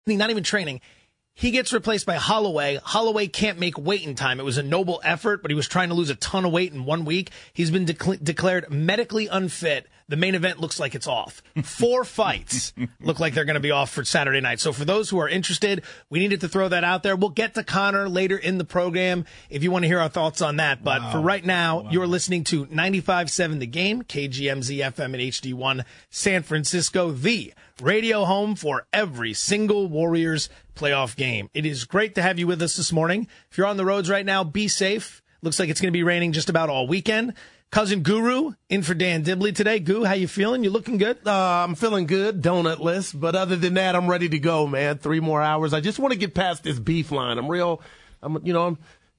not even training. He gets replaced by Holloway. Holloway can't make weight in time. It was a noble effort, but he was trying to lose a ton of weight in 1 week. He's been declared medically unfit. The main event looks like it's off. 4 fights look like they're going to be off for Saturday night. So for those who are interested, we needed to throw that out there. We'll get to Conor later in the program if you want to hear our thoughts on that. But for right now, you're listening to 95.7 The Game, KGMZ FM and HD1 San Francisco, the radio home for every single Warriors playoff game. It is great to have you with us this morning. If you're on the roads right now, be safe. Looks like it's going to be raining just about all weekend. Cousin Guru in for Dan Dibley today. Goo, how you feeling? You looking good? I'm feeling good, donutless. But other than that, I'm ready to go, man. 3 more hours. I just want to get past this beef line. I'm a little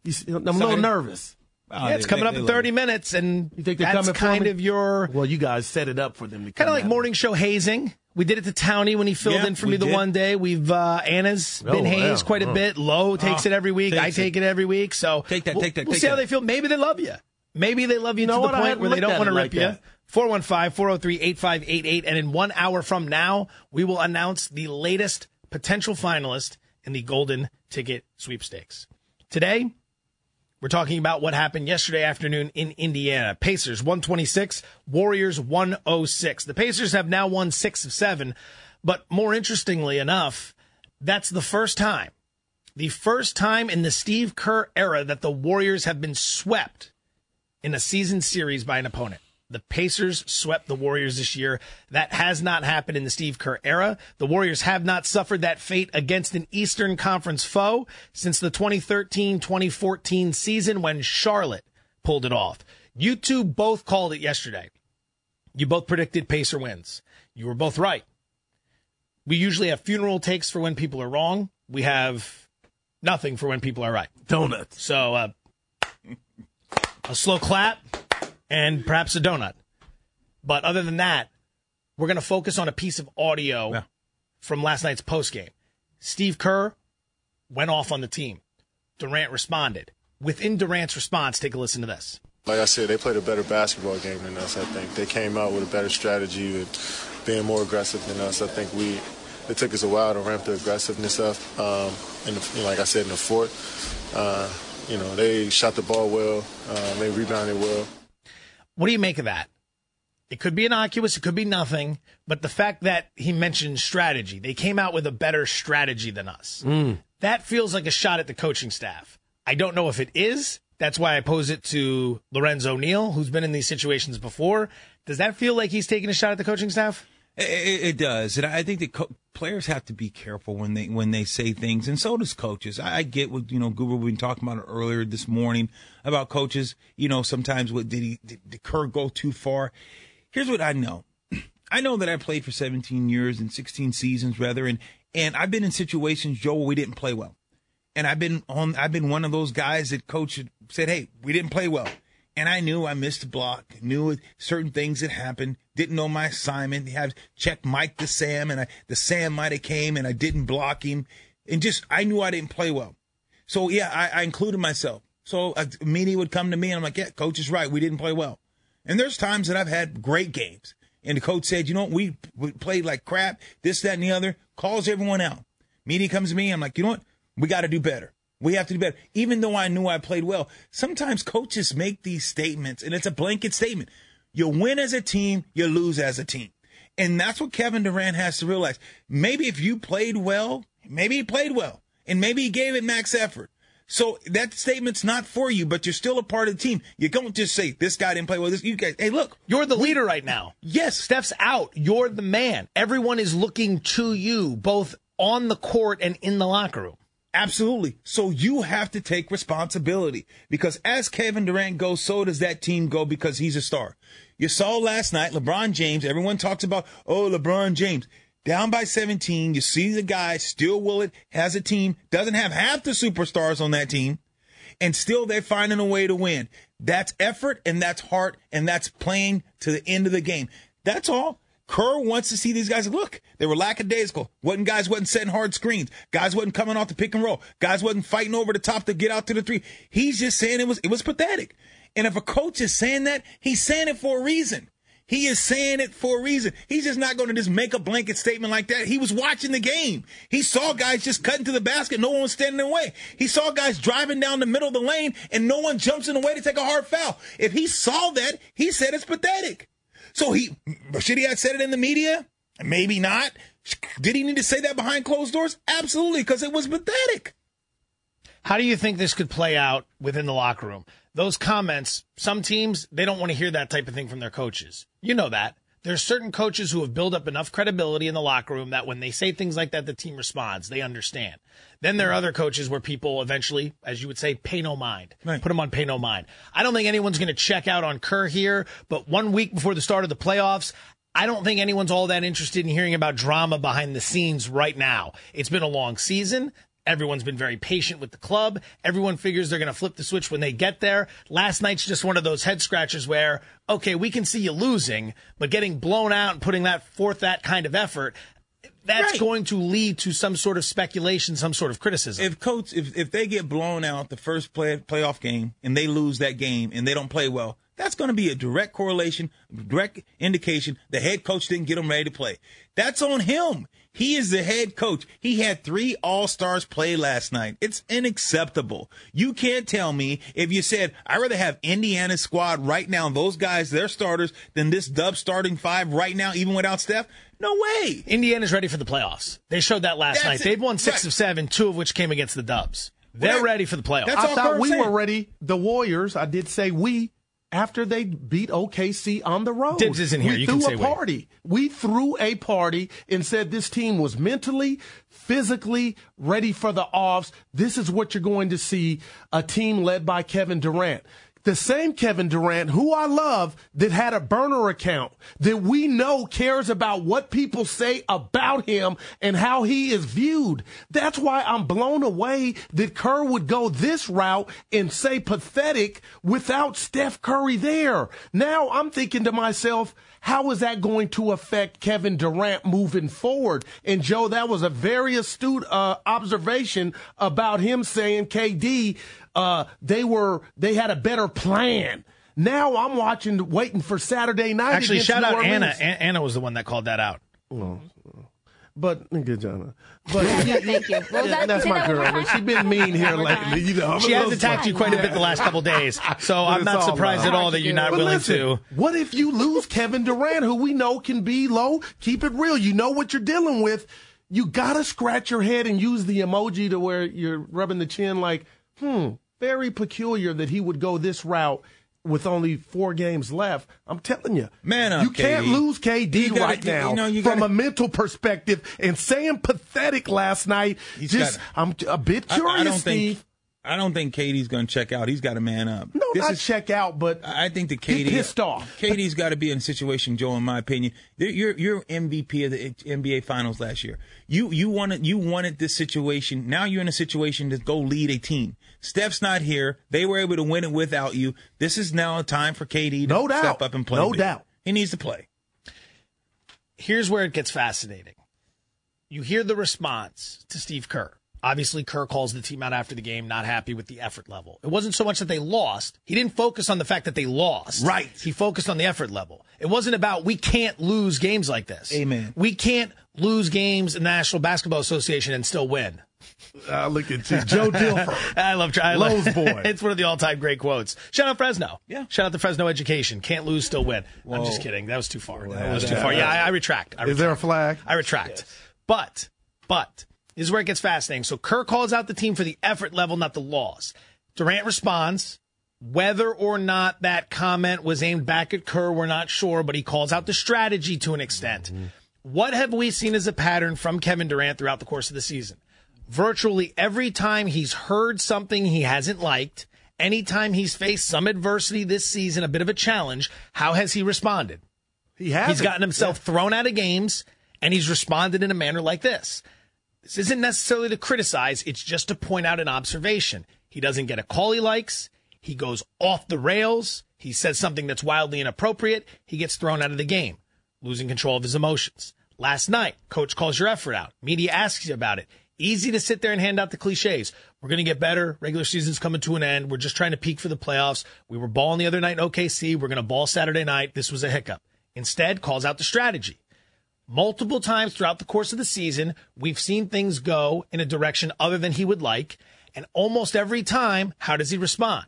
nervous. Yeah, it's coming up in 30 minutes, and you think they're that's coming kind for me? of your... Well, you guys set it up for them to come. Kind of like morning show hazing. We did it to Townie when he filled in for me the one day. We've Anna's been hazed quite a bit. Lowe takes it every week. I take it every week. So take that. We'll see how they feel. Maybe they love you. Maybe they love you to the point where they don't want to rip you. 415-403-8588. And in 1 hour from now, we will announce the latest potential finalist in the Golden Ticket Sweepstakes. Today, we're talking about what happened yesterday afternoon in Indiana. Pacers 126, Warriors 106. The Pacers have now won 6 of 7, but more interestingly enough, that's the first time in the Steve Kerr era that the Warriors have been swept in a season series by an opponent. The Pacers swept the Warriors this year. That has not happened in the Steve Kerr era. The Warriors have not suffered that fate against an Eastern Conference foe since the 2013-2014 season when Charlotte pulled it off. You two both called it yesterday. You both predicted Pacer wins. You were both right. We usually have funeral takes for when people are wrong. We have nothing for when people are right. Donuts. So, a slow clap and perhaps a donut. But other than that, we're going to focus on a piece of audio from last night's postgame. Steve Kerr went off on the team. Durant responded. Within Durant's response, take a listen to this. Like I said, they played a better basketball game than us, I think. They came out with a better strategy, with being more aggressive than us. I think it took us a while to ramp the aggressiveness up. And like I said, in the fourth, they shot the ball well. They rebounded well. What do you make of that? It could be innocuous, it could be nothing, but the fact that he mentioned strategy, they came out with a better strategy than us. That feels like a shot at the coaching staff. I don't know if it is. That's why I pose it to Lorenzo Neal, who's been in these situations before. Does that feel like he's taking a shot at the coaching staff? It does, and I think that players have to be careful when they say things, and so does coaches. I get what Guru we've been talking about earlier this morning about coaches. Sometimes did Kerr go too far? Here's what I know. I know that I played for 17 years and 16 seasons rather, and I've been in situations, Joe, where we didn't play well, and I've been one of those guys that coach said, "Hey, we didn't play well." And I knew I missed a block, knew certain things that happened, didn't know my assignment, had to check Mike to Sam, and the Sam might have came, and I didn't block him. And I knew I didn't play well. So, yeah, I included myself. So a media would come to me, and I'm like, yeah, coach is right. We didn't play well. And there's times that I've had great games. And the coach said, we played like crap, this, that, and the other, calls everyone out. Media comes to me, I'm like, you know what? We got to do better. We have to do better. Even though I knew I played well, sometimes coaches make these statements, and it's a blanket statement. You win as a team, you lose as a team. And that's what Kevin Durant has to realize. Maybe if you played well, maybe he played well, and maybe he gave it max effort. So that statement's not for you, but you're still a part of the team. You don't just say, this guy didn't play well. You guys, hey, look. You're the leader right now. Yes. Steph's out. You're the man. Everyone is looking to you, both on the court and in the locker room. Absolutely. So you have to take responsibility because as Kevin Durant goes, so does that team go because he's a star. You saw last night, LeBron James, everyone talks about, LeBron James. Down by 17, you see the guy, still Willett, has a team, doesn't have half the superstars on that team, and still they're finding a way to win. That's effort, and that's heart, and that's playing to the end of the game. That's all. Kerr wants to see these guys. Look, they were lackadaisical. Guys wasn't setting hard screens. Guys wasn't coming off the pick and roll. Guys wasn't fighting over the top to get out to the three. He's just saying it was pathetic. And if a coach is saying that, he's saying it for a reason. He is saying it for a reason. He's just not going to just make a blanket statement like that. He was watching the game. He saw guys just cutting to the basket. No one was standing in the way. He saw guys driving down the middle of the lane, and no one jumps in the way to take a hard foul. If he saw that, he said it's pathetic. So should he have said it in the media? Maybe not. Did he need to say that behind closed doors? Absolutely, because it was pathetic. How do you think this could play out within the locker room? Those comments, some teams, they don't want to hear that type of thing from their coaches. You know that. There's certain coaches who have built up enough credibility in the locker room that when they say things like that, the team responds. They understand. Then there are other coaches where people eventually, as you would say, pay no mind. Right. Put them on pay no mind. I don't think anyone's going to check out on Kerr here, but 1 week before the start of the playoffs, I don't think anyone's all that interested in hearing about drama behind the scenes right now. It's been a long season. Everyone's been very patient with the club. Everyone figures they're going to flip the switch when they get there. Last night's just one of those head scratchers where, okay, we can see you losing, but getting blown out and putting forth that kind of effort, that's going to lead to some sort of speculation, some sort of criticism. If they get blown out the first playoff game and they lose that game and they don't play well, that's going to be a direct correlation, direct indication the head coach didn't get them ready to play. That's on him. He is the head coach. He had 3 All-Stars play last night. It's unacceptable. You can't tell me if you said, I'd rather have Indiana's squad right now, those guys, they're starters, than this Dub starting 5 right now, even without Steph. No way. Indiana's ready for the playoffs. They showed that last night. They've won 6 of 7, 2 of which came against the Dubs. They're ready for the playoffs. I thought we were ready. The Warriors, I did say we. After they beat OKC on the road. Dibs isn't here. We you threw can say a party. We threw a party and said this team was mentally, physically ready for the offs. This is what you're going to see, a team led by Kevin Durant. The same Kevin Durant, who I love, that had a burner account, that we know cares about what people say about him and how he is viewed. That's why I'm blown away that Kerr would go this route and say pathetic without Steph Curry there. Now I'm thinking to myself, how is that going to affect Kevin Durant moving forward? And Joe, that was a very astute observation about him saying KD, they had a better plan. Now I'm waiting for Saturday night. Actually, shout out Anna. Anna was the one that called that out. But good, John. But yeah, thank you. Well, that's my girl. She's been mean here lately. You know, she has attacked you quite a bit the last couple days, so I'm not surprised at all that you're not willing to. What if you lose Kevin Durant, who we know can be low? Keep it real. You know what you're dealing with. You gotta scratch your head and use the emoji to where you're rubbing the chin like, very peculiar that he would go this route with only 4 games left. I'm telling you, man, you can't lose KD right now from a mental perspective. And saying pathetic last night, I'm a bit curious, Steve. I don't think KD's going to check out. He's got to man up. No, not check out, but I think that KD pissed off. KD's got to be in a situation, Joe, in my opinion. You're MVP of the NBA Finals last year. You wanted this situation. Now you're in a situation to go lead a team. Steph's not here. They were able to win it without you. This is now a time for KD to step up and play. No doubt. He needs to play. Here's where it gets fascinating. You hear the response to Steve Kerr. Obviously, Kerr calls the team out after the game, not happy with the effort level. It wasn't so much that they lost. He didn't focus on the fact that they lost. Right. He focused on the effort level. It wasn't about we can't lose games like this. Amen. We can't lose games in the National Basketball Association and still win. Look at you, Joe Dilfer. I love Lowe's boy. It's one of the all-time great quotes. Shout out Fresno. Yeah. Shout out to Fresno Education. Can't lose, still win. Whoa. I'm just kidding. That was too far. That was too far. Yeah, I retract. Is there a flag? I retract. Yes. But this is where it gets fascinating. So Kerr calls out the team for the effort level, not the loss. Durant responds. Whether or not that comment was aimed back at Kerr, we're not sure, but he calls out the strategy to an extent. Mm-hmm. What have we seen as a pattern from Kevin Durant throughout the course of the season? Virtually every time he's heard something he hasn't liked, anytime he's faced some adversity this season, a bit of a challenge, how has he responded? He's gotten himself thrown out of games, and he's responded in a manner like this. This isn't necessarily to criticize. It's just to point out an observation. He doesn't get a call he likes. He goes off the rails. He says something that's wildly inappropriate. He gets thrown out of the game, losing control of his emotions. Last night, coach calls your effort out. Media asks you about it. Easy to sit there and hand out the cliches. We're going to get better. Regular season's coming to an end. We're just trying to peak for the playoffs. We were balling the other night in OKC. We're going to ball Saturday night. This was a hiccup. Instead, calls out the strategy. Multiple times throughout the course of the season, we've seen things go in a direction other than he would like. And almost every time, how does he respond?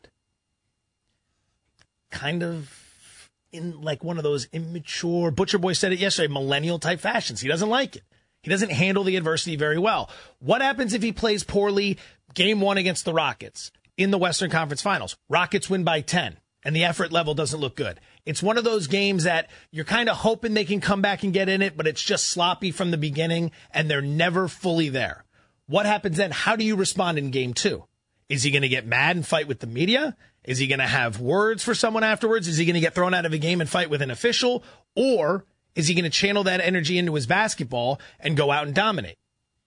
Kind of in like one of those immature, Butcher Boy said it yesterday, millennial type fashions. He doesn't like it. He doesn't handle the adversity very well. What happens if he plays poorly game 1 against the Rockets in the Western Conference Finals? Rockets win by 10 and the effort level doesn't look good. It's one of those games that you're kind of hoping they can come back and get in it, but it's just sloppy from the beginning and they're never fully there. What happens then? How do you respond in game 2? Is he going to get mad and fight with the media? Is he going to have words for someone afterwards? Is he going to get thrown out of a game and fight with an official? Or is he going to channel that energy into his basketball and go out and dominate?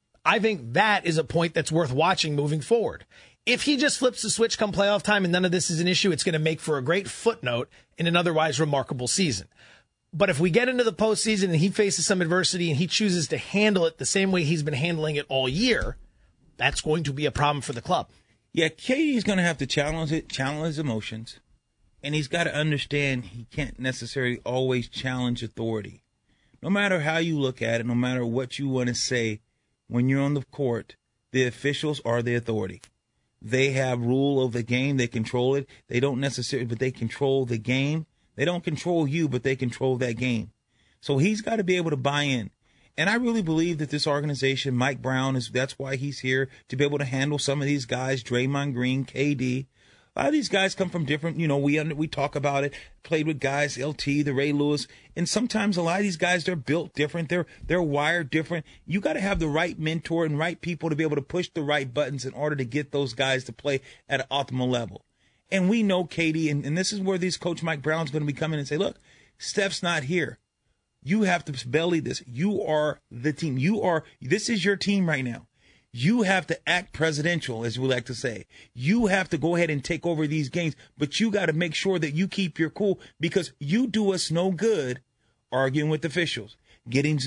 I think that is a point that's worth watching moving forward. If he just flips the switch come playoff time and none of this is an issue, it's going to make for a great footnote in an otherwise remarkable season. But if we get into the postseason and he faces some adversity and he chooses to handle it the same way he's been handling it all year, that's going to be a problem for the club. Yeah, KD's going to have to channel his emotions, and he's got to understand he can't necessarily always challenge authority. No matter how you look at it, no matter what you want to say, when you're on the court, the officials are the authority. They have rule of the game. They control it. They don't necessarily, but they control the game. They don't control you, but they control that game. So he's got to be able to buy in. And I really believe that this organization, Mike Brown, that's why he's here, to be able to handle some of these guys, Draymond Green, KD. A lot of these guys come from different, we talk about it, played with guys, LT, the Ray Lewis, and sometimes a lot of these guys, they're built different, they're wired different. You got to have the right mentor and right people to be able to push the right buttons in order to get those guys to play at an optimal level. And we know KD, and this is where this coach Mike Brown's going to be coming and say, look, Steph's not here. You have to belly this. You are the team. This is your team right now. You have to act presidential, as we like to say. You have to go ahead and take over these games, but you got to make sure that you keep your cool, because you do us no good arguing with officials. Getting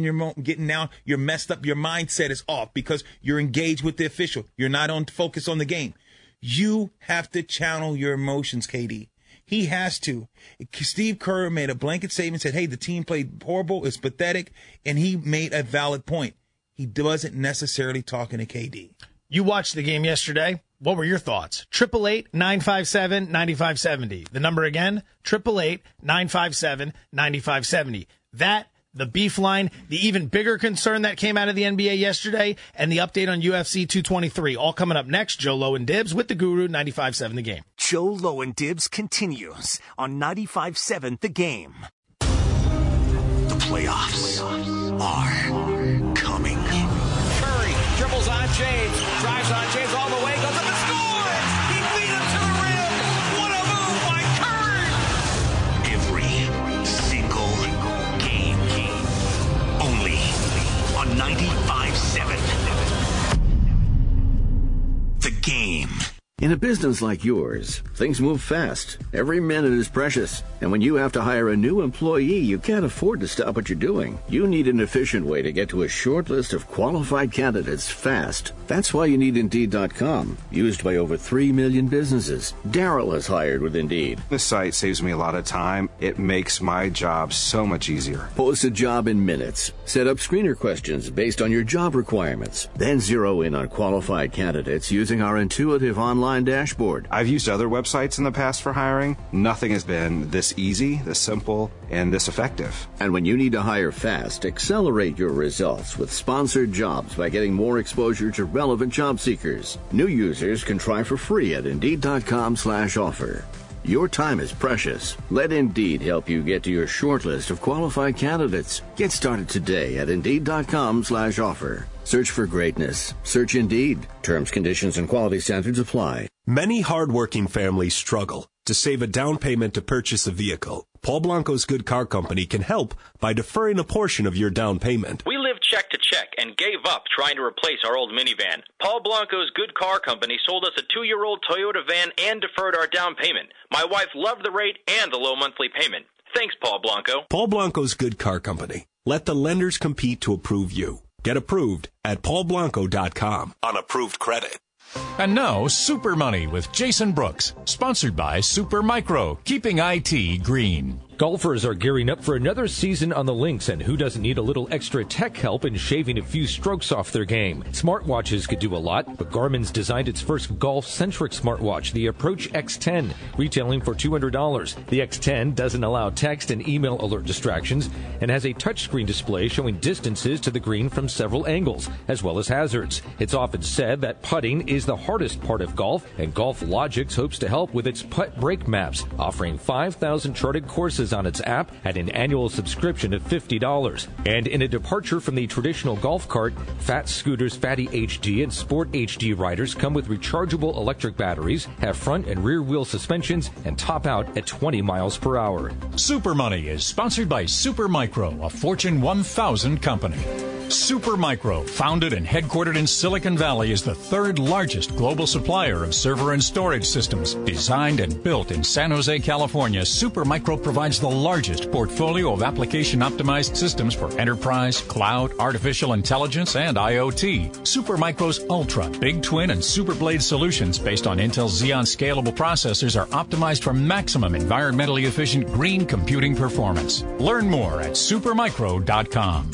now, you're messed up. Your mindset is off because you're engaged with the official. You're not on focus on the game. You have to channel your emotions, KD. He has to. Steve Kerr made a blanket statement, said, hey, the team played horrible, it's pathetic, and he made a valid point. He wasn't necessarily talking to KD. You watched the game yesterday. What were your thoughts? 888-957-9570. The number again, 888-957-9570. That, the beef line, the even bigger concern that came out of the NBA yesterday, and the update on UFC 223. All coming up next. Joe Lowe and Dibs with the Guru, 95.7 The Game. Joe Lowe and Dibs continues on 95.7 The Game. The playoffs are coming. Curry dribbles on James, drives on James all the way, goes up and scores! He beat him to the rim! What a move by Curry! Every single game. Only on 95.7 The Game. In a business like yours, things move fast. Every minute is precious. And when you have to hire a new employee, you can't afford to stop what you're doing. You need an efficient way to get to a short list of qualified candidates fast. That's why you need Indeed.com, used by over 3 million businesses. Daryl has hired with Indeed. This site saves me a lot of time. It makes my job so much easier. Post a job in minutes. Set up screener questions based on your job requirements. Then zero in on qualified candidates using our intuitive online dashboard. I've used other websites in the past for hiring. Nothing has been this easy, this simple, and this effective. And when you need to hire fast, accelerate your results with sponsored jobs by getting more exposure to relevant job seekers. New users can try for free at Indeed.com/offer. Your time is precious. Let Indeed help you get to your short list of qualified candidates. Get started today at Indeed.com/offer. Search for greatness. Search Indeed. Terms, conditions, and quality standards apply. Many hardworking families struggle to save a down payment to purchase a vehicle. Paul Blanco's Good Car Company can help by deferring a portion of your down payment. We lived check to check and gave up trying to replace our old minivan. Paul Blanco's Good Car Company sold us a 2-year-old Toyota van and deferred our down payment. My wife loved the rate and the low monthly payment. Thanks, Paul Blanco. Paul Blanco's Good Car Company. Let the lenders compete to approve you. Get approved at paulblanco.com on approved credit. And now, Super Money with Jason Brooks, sponsored by Super Micro, keeping IT green. Golfers are gearing up for another season on the links, and who doesn't need a little extra tech help in shaving a few strokes off their game? Smartwatches could do a lot, but Garmin's designed its first golf-centric smartwatch, the Approach X10, retailing for $200. The X10 doesn't allow text and email alert distractions and has a touchscreen display showing distances to the green from several angles, as well as hazards. It's often said that putting is the hardest part of golf, and Golf Logics hopes to help with its putt break maps, offering 5,000 charted courses on its app at an annual subscription of $50. And in a departure from the traditional golf cart, Fat Scooter's Fatty HD and Sport HD riders come with rechargeable electric batteries, have front and rear wheel suspensions, and top out at 20 miles per hour. Super Money is sponsored by Supermicro, a Fortune 1000 company. Supermicro, founded and headquartered in Silicon Valley, is the third largest global supplier of server and storage systems. Designed and built in San Jose, California, Supermicro provides the largest portfolio of application-optimized systems for enterprise, cloud, artificial intelligence, and IoT. Supermicro's Ultra, Big Twin, and Superblade solutions based on Intel Xeon scalable processors are optimized for maximum environmentally efficient green computing performance. Learn more at supermicro.com.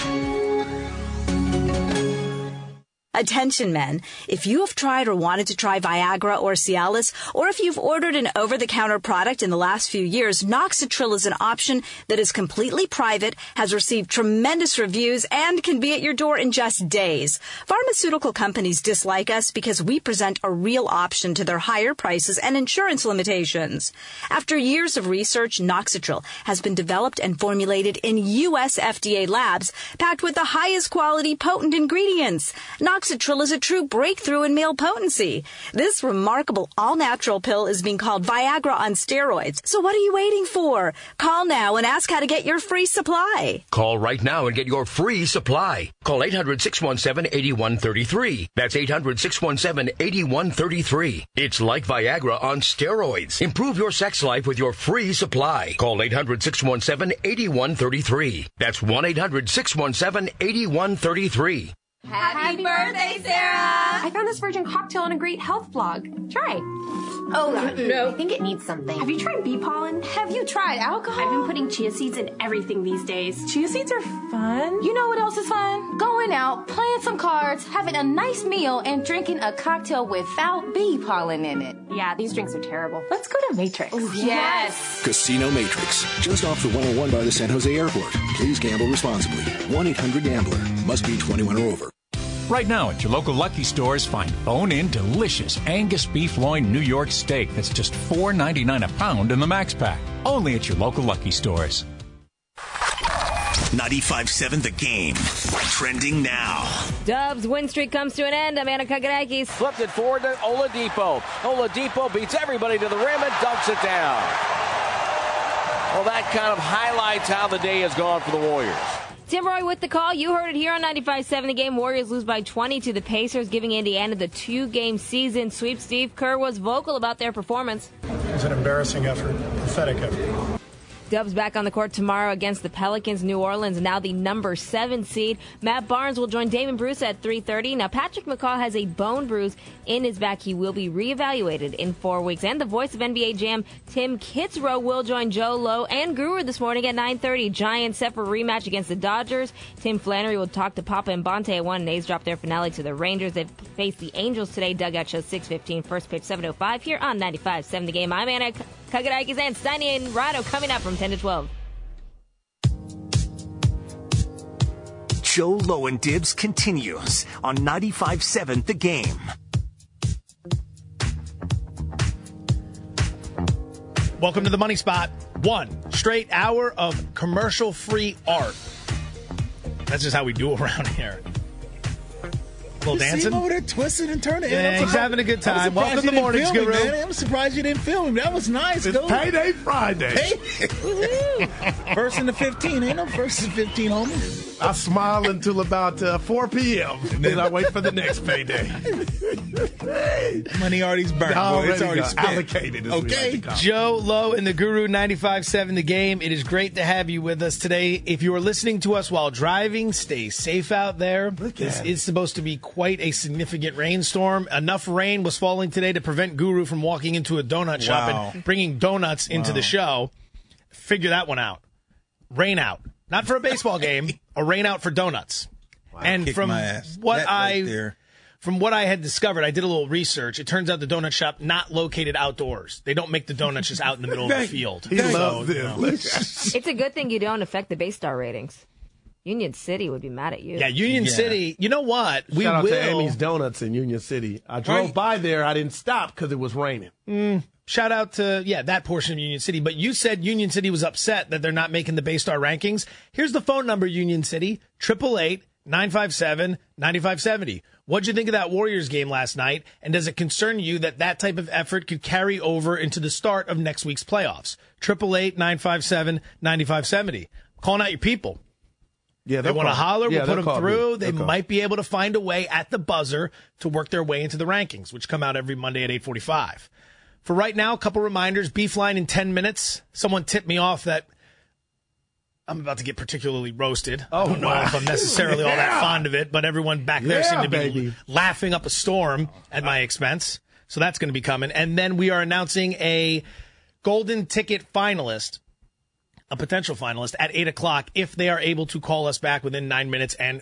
Attention men, if you have tried or wanted to try Viagra or Cialis, or if you've ordered an over-the-counter product in the last few years, Noxitril is an option that is completely private, has received tremendous reviews, and can be at your door in just days. Pharmaceutical companies dislike us because we present a real option to their higher prices and insurance limitations. After years of research, Noxitril has been developed and formulated in U.S. FDA labs, packed with the highest quality potent ingredients. Noxitril is a true breakthrough in male potency. This remarkable all-natural pill is being called Viagra on steroids. So what are you waiting for? Call now and ask how to get your free supply. Call right now and get your free supply. Call 800-617-8133. That's 800-617-8133. It's like Viagra on steroids. Improve your sex life with your free supply. Call 800-617-8133. That's 1-800-617-8133. Happy birthday, Sarah! I found this virgin cocktail on a great health blog. Try. Oh, no. I think it needs something. Have you tried bee pollen? Have you tried alcohol? I've been putting chia seeds in everything these days. Chia seeds are fun. You know what else is fun? Going out, playing some cards, having a nice meal, and drinking a cocktail without bee pollen in it. Yeah, these drinks are terrible. Let's go to Matrix. Ooh, yes! Casino Matrix, just off the 101 by the San Jose Airport. Please gamble responsibly. 1-800-GAMBLER. Must be 21 or over. Right now at your local Lucky stores, find bone-in delicious Angus beef loin New York steak that's just $4.99 a pound in the Max Pack. Only at your local Lucky stores. 95.7 The Game. Trending now. Dubs win streak comes to an end. I'm Anna Kagarakis. Flipped it forward to Oladipo. Oladipo beats everybody to the rim and dunks it down. Well, that kind of highlights how the day has gone for the Warriors. Tim Roy with the call. You heard it here on 95.7 The Game. Warriors lose by 20 to the Pacers, giving Indiana the 2-game season sweep. Steve Kerr was vocal about their performance. It was an embarrassing effort, pathetic effort. Dubs back on the court tomorrow against the Pelicans. New Orleans now the number 7 seed. Matt Barnes will join Damon Bruce at 3:30. Now, Patrick McCaw has a bone bruise in his back. He will be reevaluated in 4 weeks. And the voice of NBA Jam, Tim Kitzrow, will join Joe Lowe and Guru this morning at 9:30. Giants set for a rematch against the Dodgers. Tim Flannery will talk to Papa and Bonte at 1. And A's drop their finale to the Rangers. They face the Angels today. Dugout show 6:15. First pitch 7:05 here on 95.7 The Game. I'm Anna Kagarakis and Steiny and Rado coming up from 10 to 12. Joe Lowe and Dibs continues on 95.7 The Game. Welcome to the Money Spot. 1 straight hour of commercial-free art. That's just how we do around here. A little dancing. See him over there twisting and turning. Yeah, he's having a good time. Welcome to the Mornings Guru. I'm surprised you didn't film him. That was nice. It's Payday Friday. First and the 15. Ain't no first and 15, homie. I smile until about 4 p.m. and then I wait for the next payday. Money already burned. It's already spent. Allocated. Okay. Joe Lowe and the Guru, 95.7 The Game. It is great to have you with us today. If you are listening to us while driving, stay safe out there. This is supposed to be quite a significant rainstorm. Enough rain was falling today to prevent Guru from walking into a donut shop and bringing donuts into the show. figure that one out. Rain out. Not for a baseball game, a rain out for donuts. Wow, and from what from what I had discovered, I did a little research. It turns out the donut shop not located outdoors. They don't make the donuts just out in the middle of the field. He loves them. It's a good thing you don't affect the Baystar ratings. Union City would be mad at you. Yeah, Union City. You know what? Shout out to Amy's Donuts in Union City. I drove by there. I didn't stop because it was raining. Shout out to, that portion of Union City. But you said Union City was upset that they're not making the Baystar rankings. Here's the phone number, Union City, 888-957-9570. What'd you think of that Warriors game last night? And does it concern you that that type of effort could carry over into the start of next week's playoffs? 888-957-9570. Calling out your people. Yeah, they want to holler, we'll put them through. They might be able to find a way at the buzzer to work their way into the rankings, which come out every Monday at 8:45. For right now, a couple reminders. Beefline in 10 minutes. Someone tipped me off that I'm about to get particularly roasted. I don't know if I'm necessarily all that fond of it, but everyone back there seemed to be laughing up a storm at my expense. So that's going to be coming. And then we are announcing a golden ticket finalist, a potential finalist, at 8 o'clock if they are able to call us back within 9 minutes and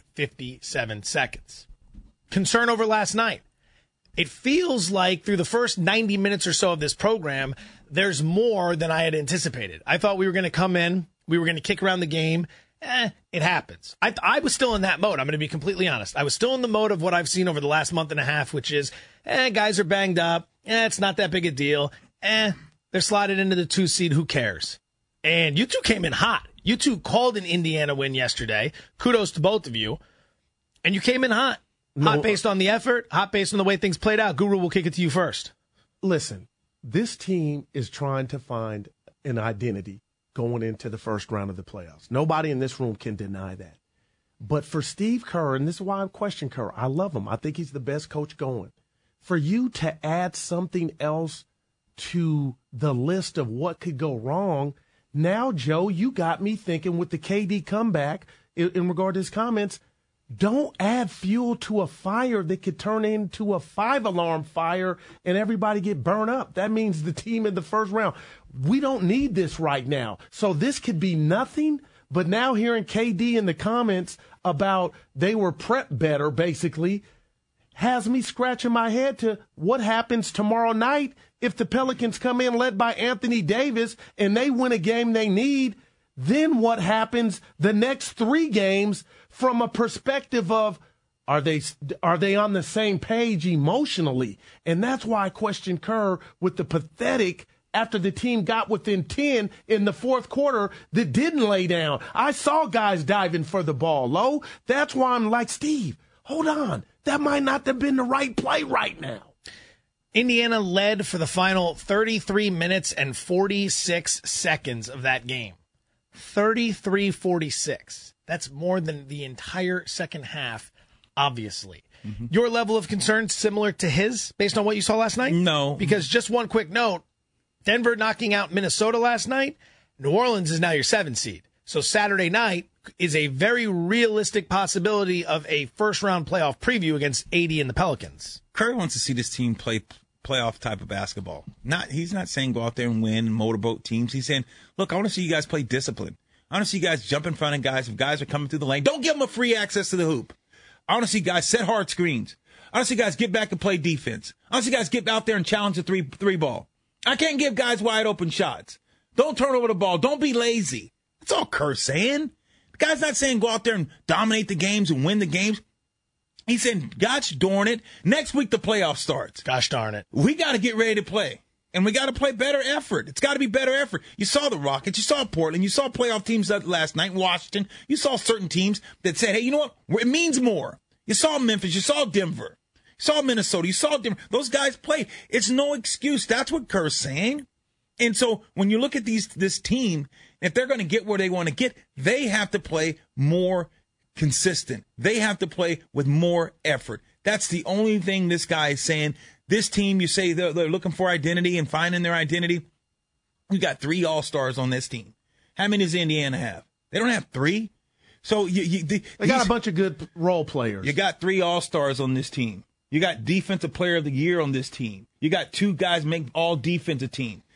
57 seconds. Concern over last night. It feels like through the first 90 minutes or so of this program, there's more than I had anticipated. I thought we were going to come in, we were going to kick around the game. It happens. I was still in that mode. I'm going to be completely honest. I was still in the mode of what I've seen over the last month and a half, which is, guys are banged up. It's not that big a deal. They're slotted into the 2 seed. Who cares? And you two came in hot. You two called an Indiana win yesterday. Kudos to both of you. And you came in hot. Hot based on the effort, hot based on the way things played out. Guru, will kick it to you first. Listen, this team is trying to find an identity going into the first round of the playoffs. Nobody in this room can deny that. But for Steve Kerr, and this is why I question Kerr, I love him. I think he's the best coach going. For you to add something else to the list of what could go wrong, now, Joe, you got me thinking with the KD comeback in regard to his comments, don't add fuel to a fire that could turn into a 5-alarm fire and everybody get burned up. That means the team in the first round. We don't need this right now. So this could be nothing, but now hearing KD in the comments about they were prepped better, basically, has me scratching my head to what happens tomorrow night if the Pelicans come in led by Anthony Davis and they win a game they need. Then what happens the next 3 games from a perspective of are they on the same page emotionally? And that's why I question Kerr with the pathetic after the team got within 10 in the fourth quarter that didn't lay down. I saw guys diving for the ball low. That's why I'm like, Steve, hold on. That might not have been the right play right now. Indiana led for the final 33 minutes and 46 seconds of that game. 33-46. That's more than the entire second half, obviously. Mm-hmm. Your level of concern similar to his based on what you saw last night? No. Because just one quick note, Denver knocking out Minnesota last night, New Orleans is now your 7 seed. So Saturday night is a very realistic possibility of a first-round playoff preview against AD and the Pelicans. Curry wants to see this team play playoff type of basketball. He's not saying go out there and win and motorboat teams. He's saying, look, I want to see you guys play discipline. I want to see you guys jump in front of guys. If guys are coming through the lane, don't give them a free access to the hoop. I want to see guys set hard screens. I want to see guys get back and play defense. I want to see guys get out there and challenge the three ball. I can't give guys wide open shots. Don't turn over the ball. Don't be lazy. That's all Kerr's saying. The guy's not saying go out there and dominate the games and win the games. He's saying, gosh darn it, next week the playoff starts. Gosh darn it. We got to get ready to play. And we got to play better effort. It's got to be better effort. You saw the Rockets. You saw Portland. You saw playoff teams last night in Washington. You saw certain teams that said, hey, you know what? It means more. You saw Memphis. You saw Denver. You saw Minnesota. You saw Denver. Those guys play. It's no excuse. That's what Kerr's saying. And so when you look at this team, if they're going to get where they want to get, they have to play more consistent. They have to play with more effort. That's the only thing this guy is saying. This team, you say they're looking for identity and finding their identity. You got 3 All-Stars on this team. How many does Indiana have? They don't have 3. So they got a bunch of good role players. You got 3 All-Stars on this team. You got Defensive Player of the Year on this team. You got 2 guys make all defensive team.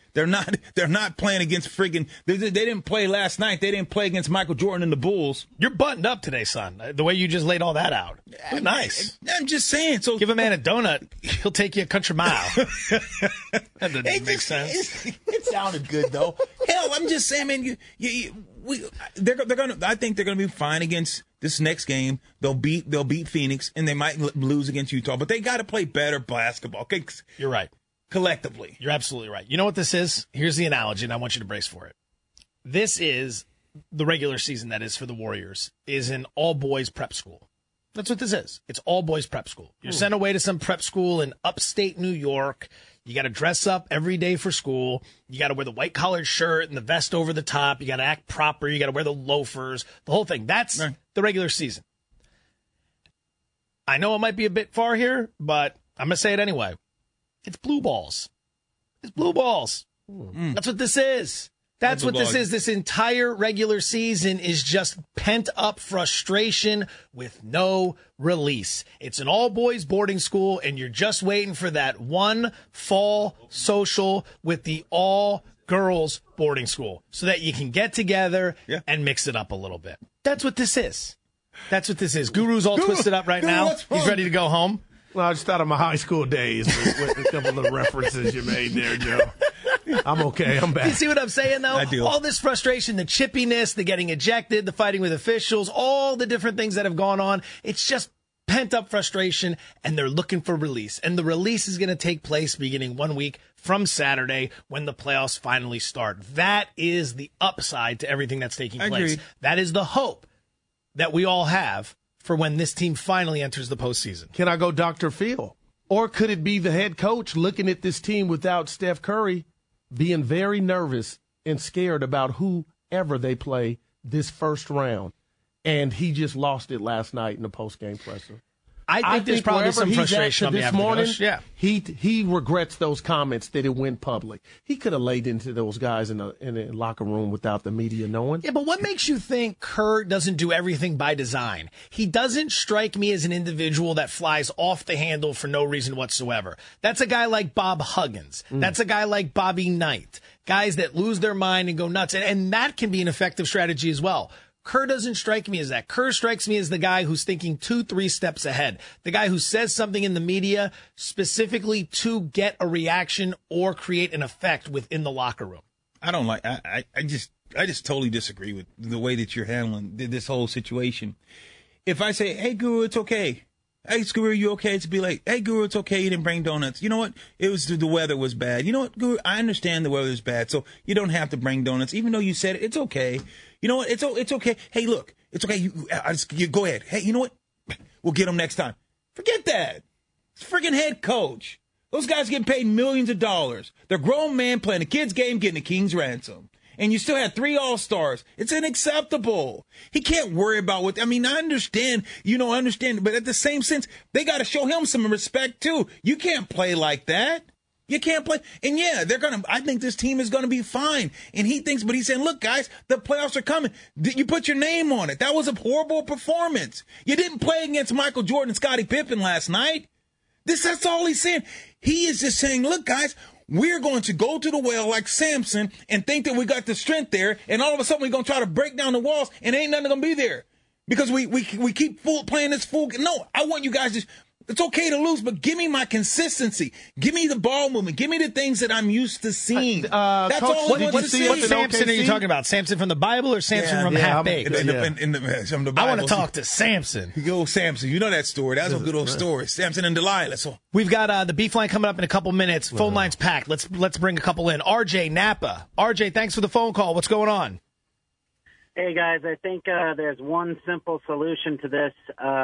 They're not playing against friggin' they didn't play last night. They didn't play against Michael Jordan and the Bulls. You're buttoned up today, son. The way you just laid all that out. Nice. I'm just saying. So give a man a donut, he'll take you a country mile. That doesn't make sense. It sounded good though. Hell, I'm just saying, man. They're gonna. I think they're gonna be fine against this next game. They'll beat Phoenix, and they might lose against Utah. But they got to play better basketball. Okay, you're right. Collectively, you're absolutely right. You know what this is? Here's the analogy, and I want you to brace for it. This is the regular season that is for the Warriors. Is an all boys prep school. That's what this is. It's all boys prep school. You're sent away to some prep school in upstate New York. You got to dress up every day for school. You got to wear the white collared shirt and the vest over the top. You got to act proper. You got to wear the loafers, the whole thing. That's the regular season. I know it might be a bit far here, but I'm going to say it anyway. It's blue balls. It's blue balls. That's what this is. That's what this is. This entire regular season is just pent-up frustration with no release. It's an all-boys boarding school, and you're just waiting for that one fall social with the all-girls boarding school so that you can get together and mix it up a little bit. That's what this is. That's what this is. Guru's all twisted up right now. He's ready to go home. Well, I just thought of my high school days with a couple of the references you made there, Joe. I'm okay. I'm back. You see what I'm saying, though? I do. All this frustration, the chippiness, the getting ejected, the fighting with officials, all the different things that have gone on. It's just pent-up frustration, and they're looking for release. And the release is going to take place beginning 1 week from Saturday when the playoffs finally start. That is the upside to everything that's taking place. Agreed. That is the hope that we all have for when this team finally enters the postseason. Can I go Dr. Phil? Or could it be the head coach looking at this team without Steph Curry, being very nervous and scared about whoever they play this first round? And he just lost it last night in the post-game presser. I think there's probably some frustration on behalf of the coach. Yeah. He regrets those comments that it went public. He could have laid into those guys in a locker room without the media knowing. Yeah, but what makes you think Kerr doesn't do everything by design? He doesn't strike me as an individual that flies off the handle for no reason whatsoever. That's a guy like Bob Huggins. That's a guy like Bobby Knight. Guys that lose their mind and go nuts. And that can be an effective strategy as well. Kerr doesn't strike me as that. Kerr strikes me as the guy who's thinking 2-3 steps ahead. The guy who says something in the media specifically to get a reaction or create an effect within the locker room. I don't like. I just totally disagree with the way that you're handling this whole situation. If I say, "Hey, Guru, it's okay. Hey, Guru, you okay?" It's be like, "Hey, Guru, it's okay. You didn't bring donuts. You know what? It was the weather was bad. You know what, Guru? I understand the weather's bad, so you don't have to bring donuts. Even though you said it, it's okay. You know what? It's okay. Hey, look, it's okay. You go ahead. Hey, you know what? We'll get them next time. Forget that. It's freaking head coach. Those guys getting paid millions of dollars. They're grown men playing a kid's game, getting a king's ransom. And you still had 3 All-Stars. It's unacceptable. He can't worry about what, I understand, but at the same sense, they got to show him some respect too. You can't play like that. You can't play. And yeah, I think this team is going to be fine. And but he's saying, look, guys, the playoffs are coming. You put your name on it. That was a horrible performance. You didn't play against Michael Jordan and Scottie Pippen last night. That's all he's saying. He is just saying, look, guys, we're going to go to the well like Samson and think that we got the strength there, and all of a sudden we're going to try to break down the walls, and ain't nothing going to be there because we keep playing this full. No, I want you guys to. It's okay to lose, but give me my consistency. Give me the ball movement. Give me the things that I'm used to seeing. That's Coach, all I want to see. What Samson are you talking about? Samson from the Bible or Samson from Half-Baked? In the Bible. I want to talk to Samson. Go Samson. You know that story. That's a good old story. Samson and Delilah. So we've got the beef line coming up in a couple minutes. Phone line's packed. Let's bring a couple in. RJ Napa. RJ, thanks for the phone call. What's going on? Hey, guys. I think there's one simple solution to this.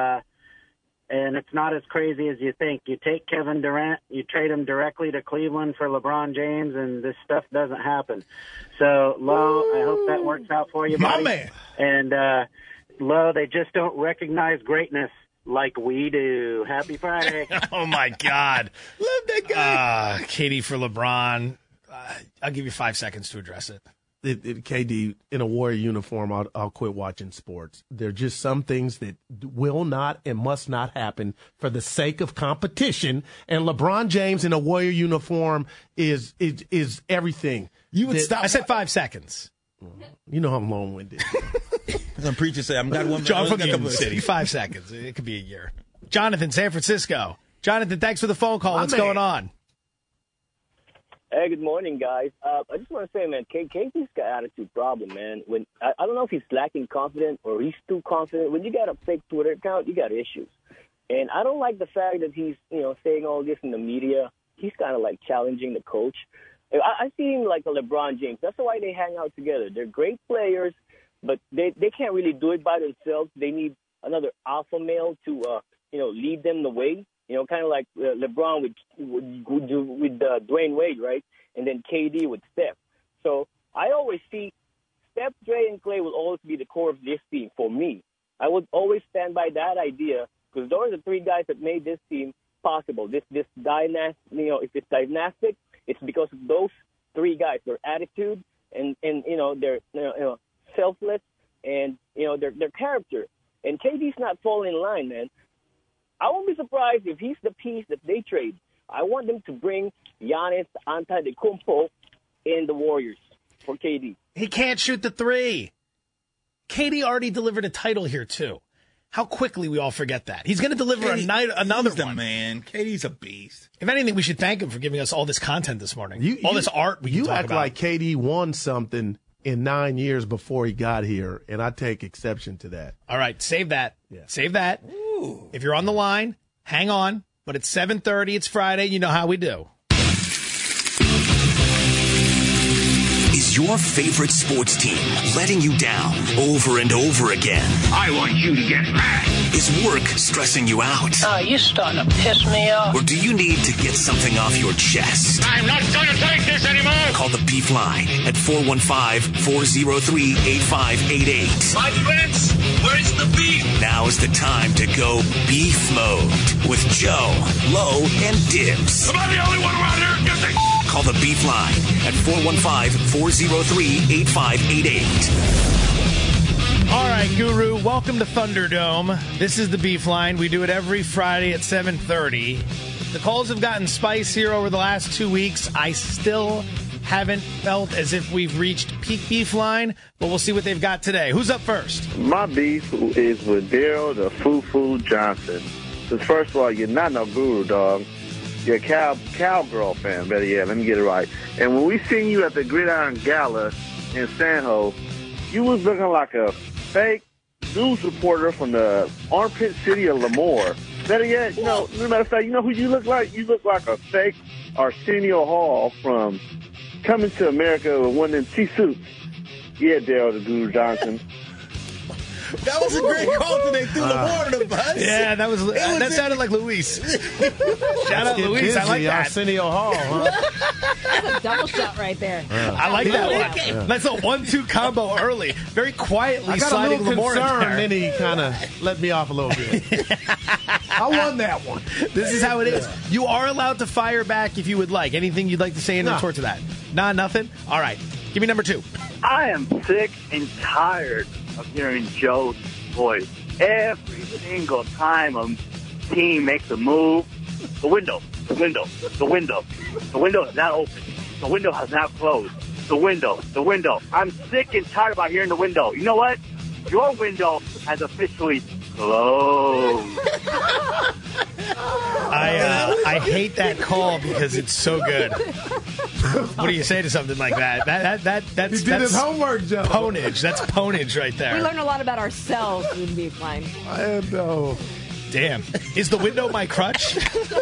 And it's not as crazy as you think. You take Kevin Durant, you trade him directly to Cleveland for LeBron James, and this stuff doesn't happen. So, Lo, I hope that works out for you, buddy. My man. And, Lo, they just don't recognize greatness like we do. Happy Friday. Oh, my God. Love that guy. Katie for LeBron. I'll give you 5 seconds to address it. KD in a Warrior uniform, I'll quit watching sports. There are just some things that will not and must not happen for the sake of competition. And LeBron James in a Warrior uniform is everything. You would stop. I said 5 seconds. You know I'm long-winded. Some preacher say I'm got one. John from Union City. 5 seconds. It could be a year. Jonathan, San Francisco. Jonathan, thanks for the phone call. What's going on? Hey, good morning, guys. I just want to say, man, KD's got an attitude problem, man. When I don't know if he's lacking confidence or he's too confident. When you got a fake Twitter account, you got issues. And I don't like the fact that he's, saying all this in the media. He's kind of like challenging the coach. I see him like a LeBron James. That's why they hang out together. They're great players, but they can't really do it by themselves. They need another alpha male to, lead them the way. Kind of like LeBron with Dwayne Wade, right? And then KD with Steph. So I always see Steph, Dre, and Clay will always be the core of this team for me. I would always stand by that idea because those are the three guys that made this team possible. This dynasty, if it's dynastic, it's because of those three guys. Their attitude and their selfless and their character. And KD's not falling in line, man. I won't be surprised if he's the piece that they trade. I want them to bring Giannis Antetokounmpo in the Warriors for KD. He can't shoot the three. KD already delivered a title here, too. How quickly we all forget that. He's going to deliver another one. Man, KD's a beast. If anything, we should thank him for giving us all this content this morning. This art we can talk act about. like KD won something in 9 years before he got here, and I take exception to that. All right, save that. Yeah. Save that. Ooh. If you're on the line, hang on. But it's 7:30. It's Friday. You know how we do. Is your favorite sports team letting you down over and over again? I want you to get mad. Is work stressing you out? You're starting to piss me off. Or do you need to get something off your chest? I'm not going to take this anymore. Call the Beef Line at 415-403-8588. My friends, where's the beef? Now is the time to go beef mode with Joe, Lowe, and Dibs. Am I the only one around here? Yes, Call the Beef Line at 415-403-8588. All right, Guru, welcome to Thunderdome. This is the Beef Line. We do it every Friday at 7:30. The calls have gotten spicier over the last 2 weeks. I still haven't felt as if we've reached peak Beef Line, but we'll see what they've got today. Who's up first? My beef is with Daryl the Foo Johnson. Because first of all, you're not no guru, dog. You're a cowgirl fan, better yet. Let me get it right. And when we seen you at the Gridiron Gala in San Jose, you was looking like a fake news reporter from the armpit city of Lemoore. Better yet, as a matter of fact, you know who you look like? You look like a fake Arsenio Hall from Coming to America with one of them T-suits. Yeah, Daryl the Guru Johnson. That was a great call today through the water bus. Yeah, that sounded like Luis. Shout out Luis. I like that. Arsenio Hall, huh? That's a double shot right there. I like that one. That's a 1-2 combo early. Very quietly sliding Lamore. I got a little concerned, there. then he kind of let me off a little bit. I won that one. This is how it is. You are allowed to fire back if you would like. Anything you'd like to say in retort to that? Nah, nothing? All right. Give me number 2. I am sick and tired of hearing Joe's voice. Every single time a team makes a move, the window is not open. The window has not closed. The window. I'm sick and tired about hearing the window. You know what? Your window has officially closed. I hate that call because it's so good. What do you say to something like that? That's he did his homework, Joe. Ponage. That's ponage right there. We learn a lot about ourselves in Beef Line. I know. Damn. Is the window my crutch?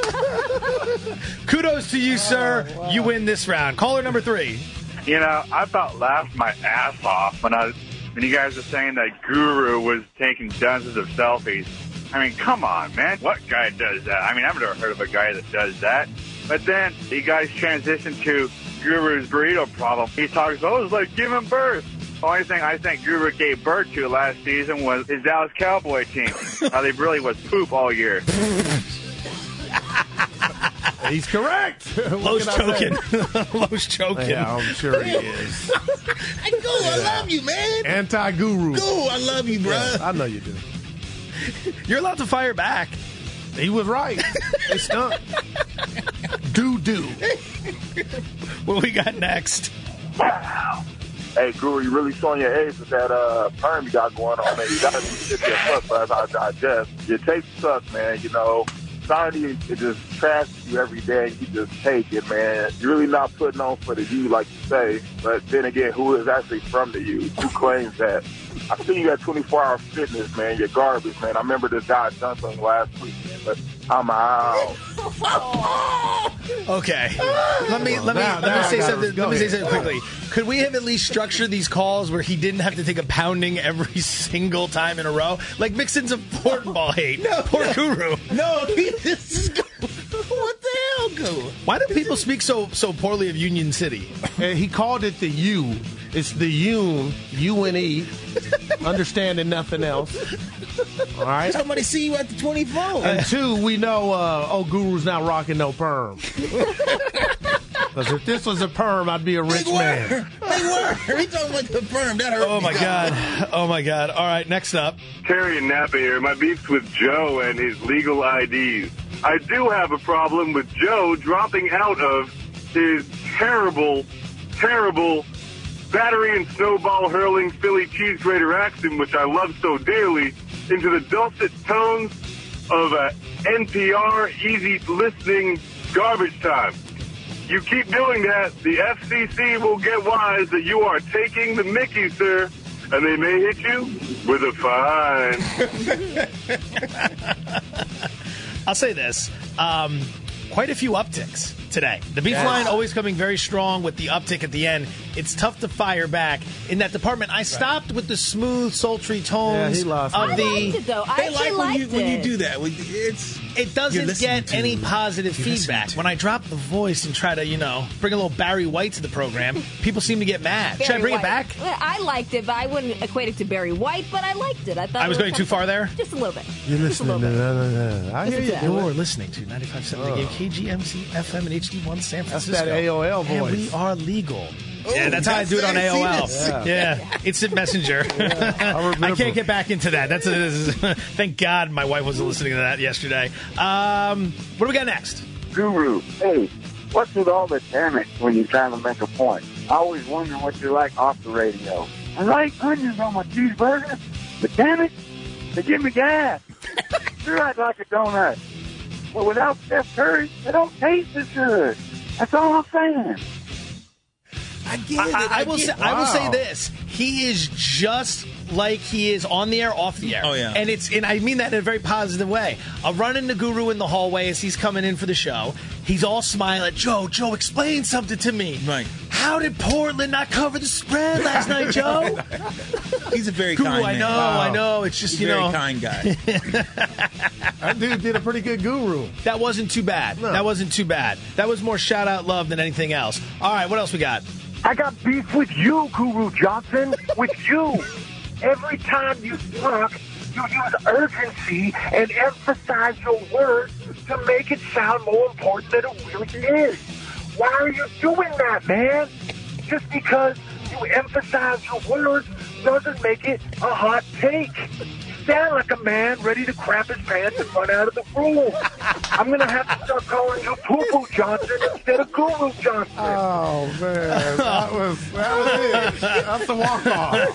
Kudos to you, sir. Wow. You win this round. Caller number 3. I about laughed my ass off when you guys were saying that Guru was taking dozens of selfies. I mean, come on, man. What guy does that? I mean, I've never heard of a guy that does that. But then you guys transition to Guru's burrito problem. He talks about, it was like giving birth. The only thing I think Guru gave birth to last season was his Dallas Cowboy team. How they really was poop all year. He's correct. Lowe's choking. Lowe's choking. Yeah, I'm sure he is. I love you, man. Anti-guru. Guru, I love you, bro. Yeah, I know you do. You're allowed to fire back. He was right. They stunk. Do. What we got next? Wow. Hey, Guru, you really showing your age with that perm you got going on, man. You got to be 50 plus, but I digest. Your tape sucks, man. You know, society it just trashes you every day, and you just take it, man. You're really not putting on for the you, like you say. But then again, who is actually from the you? Who claims that? I see you at 24-hour fitness, man. You're garbage, man. I remember this guy done something last week, man, but I'm out. Okay. Let me say something. Let me say something quickly. Could we have at least structured these calls where he didn't have to take a pounding every single time in a row? Like Mixon's a football hate. Poor Guru. No, this is what the hell, Guru? Why do people speak so poorly of Union City? He called it the U. It's the U-N-E, understanding nothing else. All right. Somebody see you at the 24. And two, we know Guru's not rocking no perm. Because if this was a perm, I'd be a rich man. They were. He talking about the perm. That hurt. Oh, my God. Oh, my God. All right, next up. Terry and Napa here. My beef's with Joe and his legal IDs. I do have a problem with Joe dropping out of his terrible battery and snowball hurling Philly cheese grater accent, which I love so dearly, into the dulcet tones of a NPR easy listening garbage time. You keep doing that, the FCC will get wise that you are taking the mickey, sir, and they may hit you with a fine. I'll say this. Quite a few upticks today. The beef line always coming very strong with the uptick at the end. It's tough to fire back in that department. I stopped with the smooth, sultry tones he lost of me. the. I liked it, though. They like when you do that. It doesn't get any positive feedback. When I drop the voice and try to, bring a little Barry White to the program, people seem to get mad. Should I bring it back? I liked it, but I wouldn't equate it to Barry White, but I liked it. I thought I was going too far there? Just a little bit. You're listening to I hear you. You're listening to 95.7 KGMC FM and HD1 San Francisco. That's that AOL voice. And we are legal. Yeah, that's how I do it on AOL. Yeah. Instant Messenger. I can't get back into that. Thank God my wife wasn't listening to that yesterday. What do we got next? Guru, hey, what's with all the damn it when you're trying to make a point? I always wonder what you're like off the radio. I like onions on my cheeseburger, but damn it, they give me gas. You're like a donut. But without Steph Curry, they don't taste as good. That's all I'm saying. I get it. I will say this. He is just like he is on the air, off the air. Oh, yeah. And I mean that in a very positive way. I'll run into Guru in the hallway as he's coming in for the show. He's all smiling. Joe, explain something to me. Right. How did Portland not cover the spread last night, Joe? He's a very Guru, kind man. I know. It's just, He's a very kind guy. That dude did a pretty good Guru. That wasn't too bad. No. That wasn't too bad. That was more shout-out love than anything else. All right, what else we got? I got beef with you, Guru Johnson, with you. Every time you talk, you use urgency and emphasize your words to make it sound more important than it really is. Why are you doing that, man? Just because you emphasize your words doesn't make it a hot take. You sound like a man ready to crap his pants and run out of the room. I'm going to have to start calling you Poo-Poo Johnson instead of Guru Johnson. Oh, man. That was it. That's the walk-off.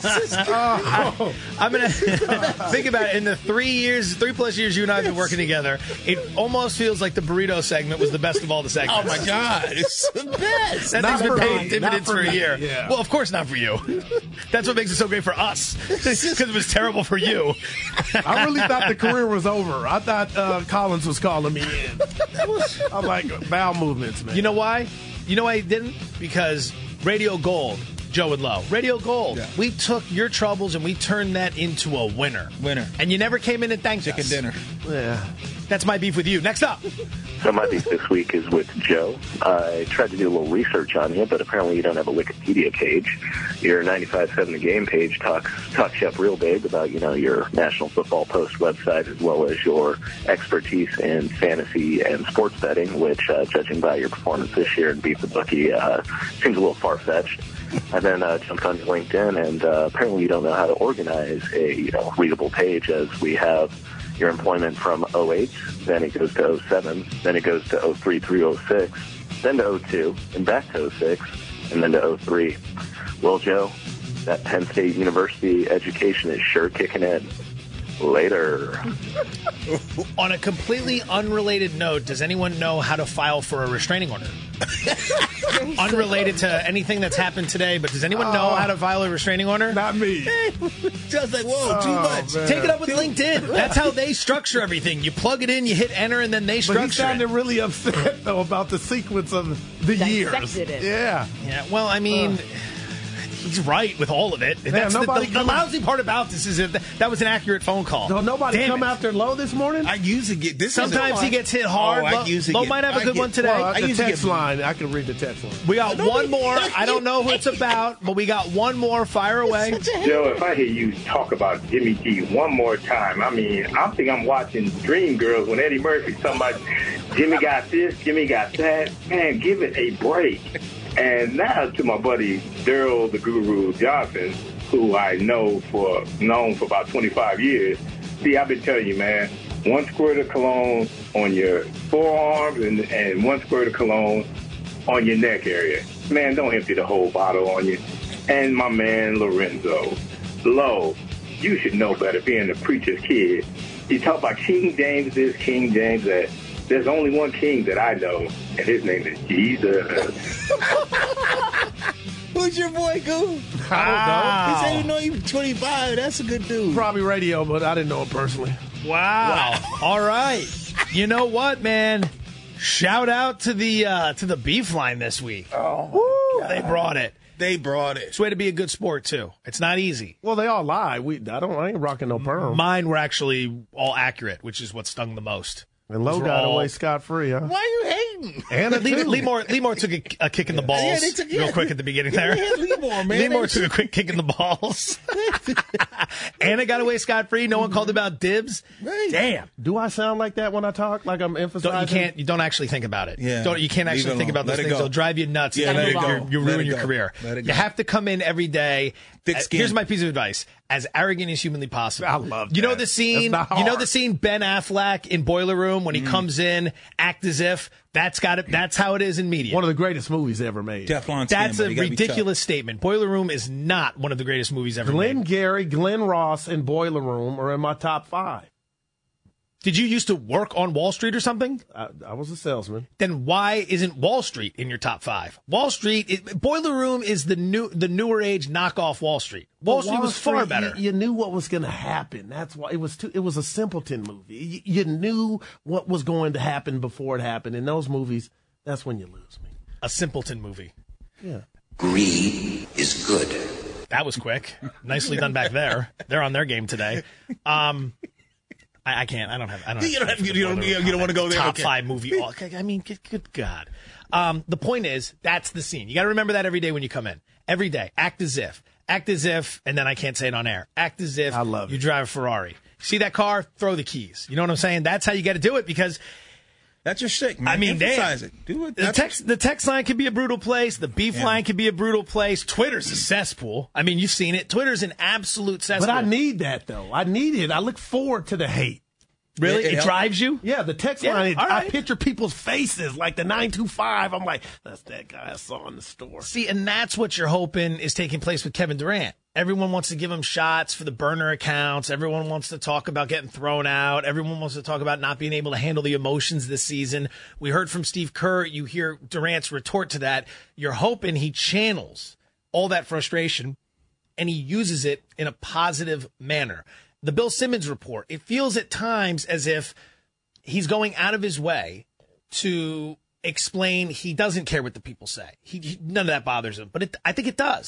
I'm going to think about it. In the 3+ years you and I have been working together, it almost feels like the burrito segment was the best of all the segments. Oh, my God. It's the best. That thing's been paying dividends for a year. Yeah. Well, of course not for you. That's what makes it so great for us. Because it was terrible for you. I really thought the career was over. I thought Collins was calling me in. I'm like, bowel movements, man. You know why? You know why he didn't? Because Radio Gold, Joe and Lowe. Radio Gold, we took your troubles and we turned that into a winner. Winner. And you never came in and thanked Chicken us. dinner. Yeah. That's my beef with you. Next up. So my beef this week is with Joe. I tried to do a little research on you, but apparently you don't have a Wikipedia page. Your 95.7 The Game page talks you up real big about, your National Football Post website, as well as your expertise in fantasy and sports betting, which, judging by your performance this year in Beat the Bookie, seems a little far-fetched. I then jumped on LinkedIn, and apparently you don't know how to organize a readable page, as we have your employment from 08, then it goes to 07, then it goes to 03 through 06, then to 02, and back to 06, and then to 03. Well, Joe, that Penn State University education is sure kicking in. Later. On a completely unrelated note, does anyone know how to file for a restraining order? Unrelated to anything that's happened today, but does anyone know how to file a restraining order? Not me. Just like, whoa, too much. Man. Take it up with LinkedIn. That's how they structure everything. You plug it in, you hit enter, and then they structure But he sounded really upset, though, about the sequence of the years. Dissected it. Yeah. Yeah, well, I mean... He's right with all of it. That's the lousy part about this is that was an accurate phone call. No, nobody come after Low this morning? I usually get this. Sometimes he gets hit hard. Low might have a good one today. Well, the text line. I can read the text line. We got one more. I don't know who it's about, but we got one more. Fire away. Joe, if I hear you talk about Jimmy G one more time, I think I'm watching Dreamgirls when Eddie Murphy's talking about Jimmy got this, Jimmy got that. Man, give it a break. And now to my buddy Daryl the Guru Johnson, who I known for about 25 years. See, I've been telling you, man, one squirt of cologne on your forearms and one squirt of cologne on your neck area. Man, don't empty the whole bottle on you. And my man Lorenzo, Low, you should know better being the preacher's kid. You talk about King James this, King James that. There's only one king that I know, and his name is Jesus. Who's your boy, Goo? I He said he know you 25. That's a good dude. Probably radio, but I didn't know him personally. Wow. All right. You know what, man? Shout out to the beef line this week. Oh, they brought it. They brought it. It's a way to be a good sport, too. It's not easy. Well, they all lie. I ain't rocking no perm. Mine were actually all accurate, which is what stung the most. And Low got away scot-free, huh? Why are you hating? And Lemore took a kick in the balls real quick at the beginning there. Lemore, man. Lemore took a quick kick in the balls. Anna got away scot-free. No one called about dibs. Right. Damn. Do I sound like that when I talk? Like I'm emphasizing? You don't actually think about it. Yeah. You can't actually think about those things. They'll drive you nuts. Yeah, you ruin your career. You have to come in every day. Thick skin. Here's my piece of advice. As arrogant as humanly possible. I love that. You know the scene? That's not hard. You know the scene Ben Affleck in Boiler Room when he comes in, act as if that's how it is in media. One of the greatest movies ever made. Teflon That's skin, a ridiculous statement. Boiler Room is not one of the greatest movies ever made. Gary, Glenn Ross, and Boiler Room are in my top 5. Did you used to work on Wall Street or something? I was a salesman. Then why isn't Wall Street in your top 5? Boiler Room is the newer age knockoff Wall Street. Wall Street was far better. You knew what was going to happen. That's why it was a simpleton movie. You knew what was going to happen before it happened. In those movies, that's when you lose me. A simpleton movie. Yeah. Greed is good. That was quick. Nicely done back there. They're on their game today. I can't. I don't have. You don't want to go there. Top 5 movie. I mean, good God. The point is, that's the scene. You got to remember that every day when you come in. Every day, act as if, and then I can't say it on air. Act as if you drive a Ferrari. See that car? Throw the keys. You know what I'm saying? That's how you got to do it because. That's your shtick, man. I mean, emphasize it. Do it. The text line can be a brutal place. The beef line can be a brutal place. Twitter's a cesspool. I mean, you've seen it. Twitter's an absolute cesspool. But I need that, though. I need it. I look forward to the hate. Really? It drives you? Yeah, the text line, I picture people's faces, like the 925. I'm like, that's that guy I saw in the store. See, and that's what you're hoping is taking place with Kevin Durant. Everyone wants to give him shots for the burner accounts. Everyone wants to talk about getting thrown out. Everyone wants to talk about not being able to handle the emotions this season. We heard from Steve Kerr. You hear Durant's retort to that. You're hoping he channels all that frustration and he uses it in a positive manner. The Bill Simmons report, it feels at times as if he's going out of his way to explain he doesn't care what the people say. None of that bothers him, but I think it does.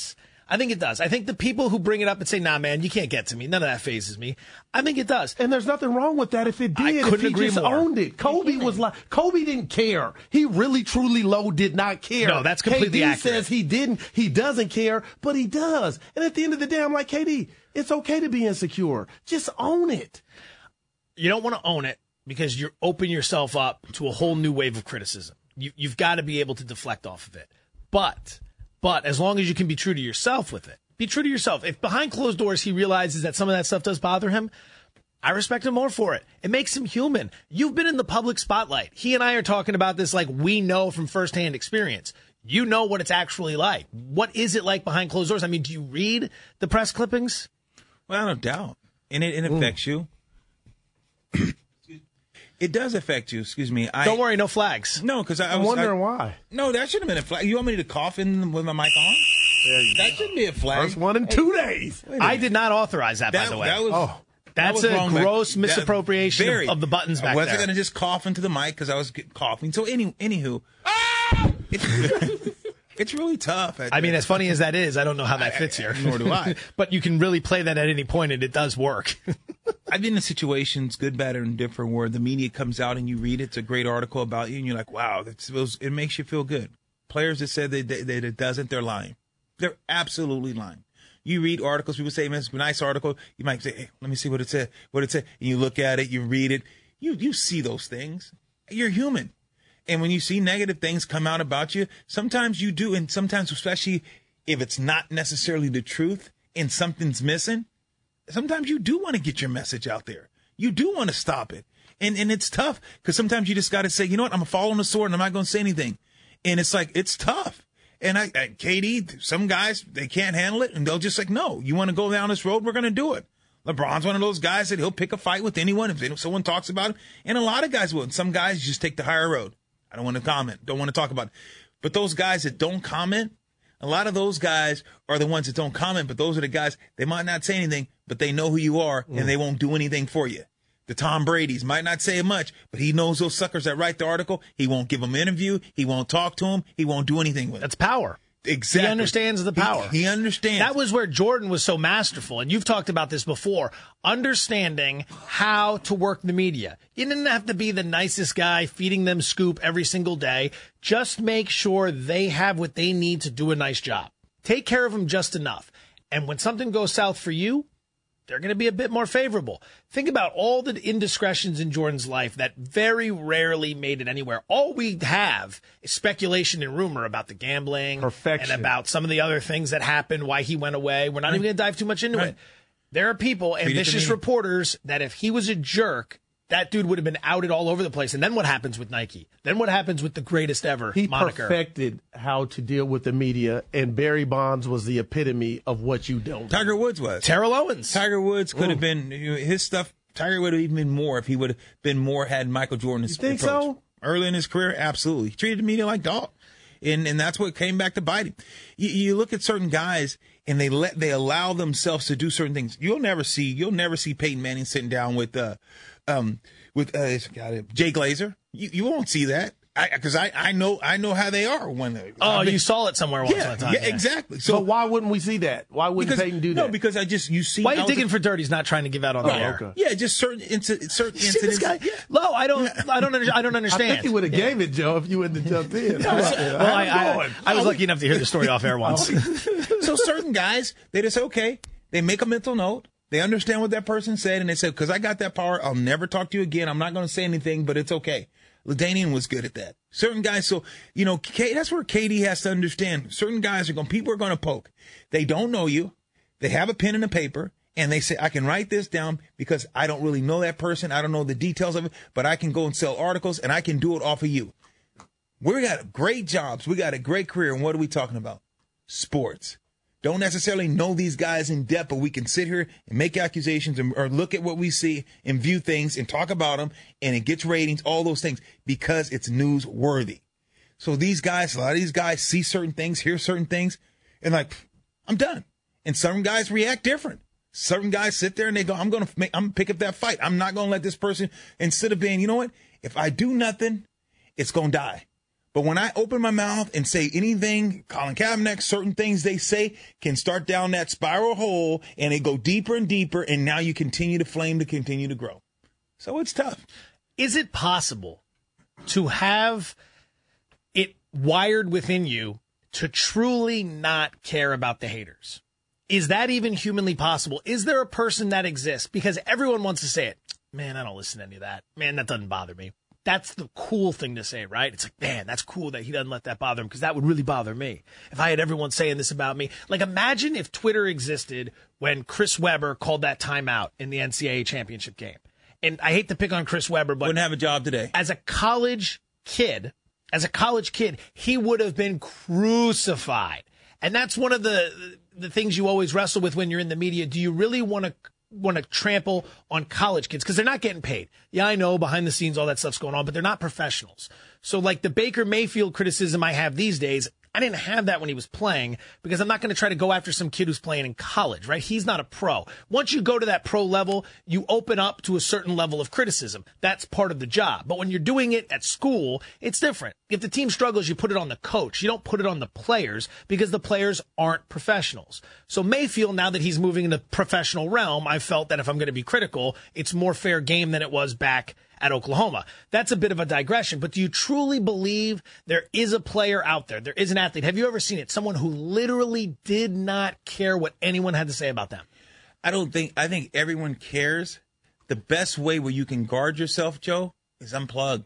I think it does. I think the people who bring it up and say, nah, man, you can't get to me. None of that phases me. I think it does. And there's nothing wrong with that if it did. I couldn't if he agree just more. owned it. Kobe didn't care. He really, truly low did not care. No, that's completely KD accurate. says he didn't. He doesn't care, but he does. And at the end of the day, I'm like, KD, it's okay to be insecure. Just own it. You don't want to own it because you open yourself up to a whole new wave of criticism. You've got to be able to deflect off of it. But as long as you can be true to yourself with it, be true to yourself. If behind closed doors he realizes that some of that stuff does bother him, I respect him more for it. It makes him human. You've been in the public spotlight. He and I are talking about this like we know from firsthand experience. You know what it's actually like. What is it like behind closed doors? I mean, do you read the press clippings? Well, no doubt. And it affects you. It does affect you. Excuse me. Don't worry, no flags. No, because I'm wondering why. No, that shouldn't have been a flag. You want me to cough in with my mic on? That shouldn't be a flag. First one in 2 days. I did not authorize that, by the way. That's a wrong, gross misappropriation of the buttons back there. I wasn't going to just cough into the mic because I was coughing. So anywho, it's really tough. I mean, as funny as that is, I don't know how that fits here. Nor do I. But you can really play that at any point, and it does work. I've been in situations, good, bad, or indifferent, where the media comes out and you read it. It's a great article about you, and you're like, wow, it makes you feel good. Players that said that it doesn't, they're lying. They're absolutely lying. You read articles, people say, man, it's a nice article. You might say, hey, let me see what it said. And you look at it, you read it. You see those things. You're human. And when you see negative things come out about you, sometimes you do, and sometimes, especially if it's not necessarily the truth and something's missing, sometimes you do want to get your message out there. You do want to stop it. And it's tough because sometimes you just got to say, you know what, I'm going to fall on the sword and I'm not going to say anything. And it's like, it's tough. And KD, some guys, they can't handle it and they'll just like, no, you want to go down this road, we're going to do it. LeBron's one of those guys that he'll pick a fight with anyone if someone talks about him. And a lot of guys will. And some guys just take the higher road. I don't want to comment. Don't want to talk about it. But those guys that don't comment, a lot of those guys are the ones that don't comment, but those are the guys, they might not say anything, but they know who you are and they won't do anything for you. The Tom Brady's might not say much, but he knows those suckers that write the article. He won't give them an interview. He won't talk to them. He won't do anything with it. That's power. Exactly. He understands the power. He understands. That was where Jordan was so masterful, and you've talked about this before, understanding how to work the media. You didn't have to be the nicest guy feeding them scoop every single day. Just make sure they have what they need to do a nice job. Take care of them just enough. And when something goes south for you, they're going to be a bit more favorable. Think about all the indiscretions in Jordan's life that very rarely made it anywhere. All we have is speculation and rumor about the gambling and about some of the other things that happened, why he went away. We're not even going to dive too much into it. There are people, ambitious reporters, that if he was a jerk, that dude would have been outed all over the place. And then what happens with Nike? Then what happens with the greatest ever moniker? He perfected how to deal with the media, and Barry Bonds was the epitome of what you don't. Tiger Woods was. Terrell Owens. Tiger Woods could have been, his stuff, Tiger would have even been more if he would have been more had Michael Jordan's approach. Think so? Early in his career, absolutely. He treated the media like dog. And that's what came back to bite him. You look at certain guys and they allow themselves to do certain things. You'll never see Peyton Manning sitting down with Jay Glazer. You won't see that because I know how they are when they. You saw it somewhere once on a time. Yeah, exactly. So why wouldn't we see that? Why wouldn't Peyton do that? No, because you see. Why are you digging for dirt? He's not trying to give out on the air. Okay. Yeah, just certain incidents. This guy? Yeah. No, I don't understand. I think he would have gave it, Joe, if you wouldn't have jumped in. I was lucky enough to hear the story off air once. So certain guys, they just okay. They make a mental note. They understand what that person said, and they said, because I got that power, I'll never talk to you again. I'm not going to say anything, but it's okay. LaDainian was good at that. Certain guys, so, that's where KD has to understand. Certain guys people are going to poke. They don't know you. They have a pen and a paper, and they say, I can write this down because I don't really know that person. I don't know the details of it, but I can go and sell articles, and I can do it off of you. We got great jobs. We got a great career, and what are we talking about? Sports. Don't necessarily know these guys in depth, but we can sit here and make accusations or look at what we see and view things and talk about them, and it gets ratings, all those things, because it's newsworthy. So these guys, a lot of these guys see certain things, hear certain things, and like, I'm done. And some guys react different. Certain guys sit there and they go, I'm going to pick up that fight. I'm not going to let this person, instead of being, you know what? If I do nothing, it's going to die. But when I open my mouth and say anything, Colin Kaepernick, certain things they say can start down that spiral hole, and they go deeper and deeper, and now you continue to flame to continue to grow. So it's tough. Is it possible to have it wired within you to truly not care about the haters? Is that even humanly possible? Is there a person that exists? Because everyone wants to say it. Man, I don't listen to any of that. Man, that doesn't bother me. That's the cool thing to say, right? It's like, man, that's cool that he doesn't let that bother him, because that would really bother me if I had everyone saying this about me. Like, imagine if Twitter existed when Chris Webber called that timeout in the NCAA championship game. And I hate to pick on Chris Webber, but wouldn't have a job today. As a college kid, he would have been crucified. And that's one of the things you always wrestle with when you're in the media. Do you really want to trample on college kids? Because they're not getting paid. Yeah, I know behind the scenes all that stuff's going on, but they're not professionals. So like the Baker Mayfield criticism I have these days, I didn't have that when he was playing, because I'm not going to try to go after some kid who's playing in college, right? He's not a pro. Once you go to that pro level, you open up to a certain level of criticism. That's part of the job. But when you're doing it at school, it's different. If the team struggles, you put it on the coach. You don't put it on the players, because the players aren't professionals. So Mayfield, now that he's moving in the professional realm, I felt that if I'm going to be critical, it's more fair game than it was back at Oklahoma. That's a bit of a digression, but do you truly believe there is a player out there? There is an athlete. Have you ever seen it? Someone who literally did not care what anyone had to say about them. I think everyone cares. The best way where you can guard yourself, Joe, is unplug.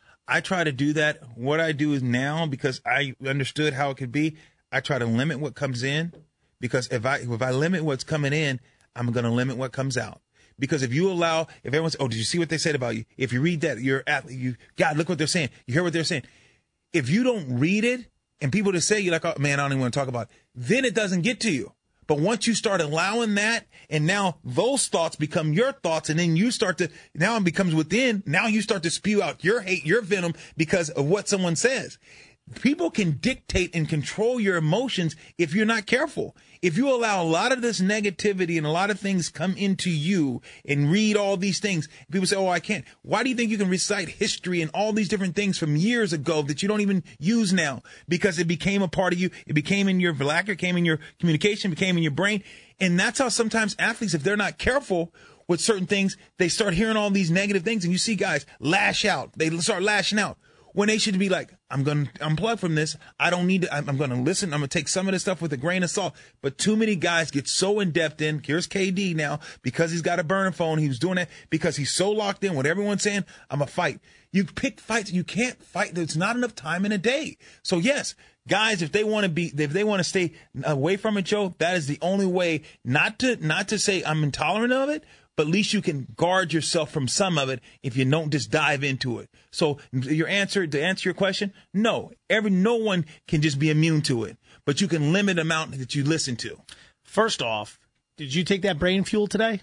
I try to do that. What I do is now, because I understood how it could be, I try to limit what comes in, because if I limit what's coming in, I'm going to limit what comes out. Because if everyone says, oh, did you see what they said about you? If you read that, you're athlete. God, look what they're saying. You hear what they're saying. If you don't read it and people just say, you're like, oh, man, I don't even want to talk about it, then it doesn't get to you. But once you start allowing that, and now those thoughts become your thoughts, and then now it becomes within, now you start to spew out your hate, your venom, because of what someone says. People can dictate and control your emotions if you're not careful. If you allow a lot of this negativity and a lot of things come into you and read all these things, people say, oh, I can't. Why do you think you can recite history and all these different things from years ago that you don't even use now? Because it became a part of you. It became in your vernacular, became in your communication, became in your brain. And that's how sometimes athletes, if they're not careful with certain things, they start hearing all these negative things. And you see guys lash out. They start lashing out. When they should be like, I'm going to unplug from this. I don't need to. I'm going to listen. I'm going to take some of this stuff with a grain of salt. But too many guys get so in-depth in. Here's KD now, because he's got a burner phone. He was doing that because he's so locked in. What everyone's saying, I'm a fight. You pick fights. You can't fight. There's not enough time in a day. So, yes, guys, if they want to stay away from it, Joe, that is the only way not to say I'm intolerant of it. But at least you can guard yourself from some of it if you don't just dive into it. So to answer your question, no one can just be immune to it, but you can limit the amount that you listen to. First off, did you take that brain fuel today?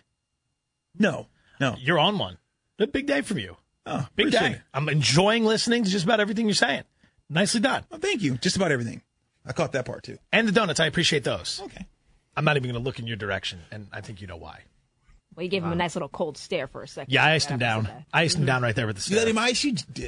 No. You're on one. A big day from you. Oh, big day. I'm enjoying listening to just about everything you're saying. Nicely done. Well, thank you. Just about everything. I caught that part too. And the donuts. I appreciate those. Okay. I'm not even going to look in your direction, and I think you know why. Well, you gave him a nice little cold stare for a second. Yeah, I iced him down. I iced him down right there with the stare. You let him ice? You did.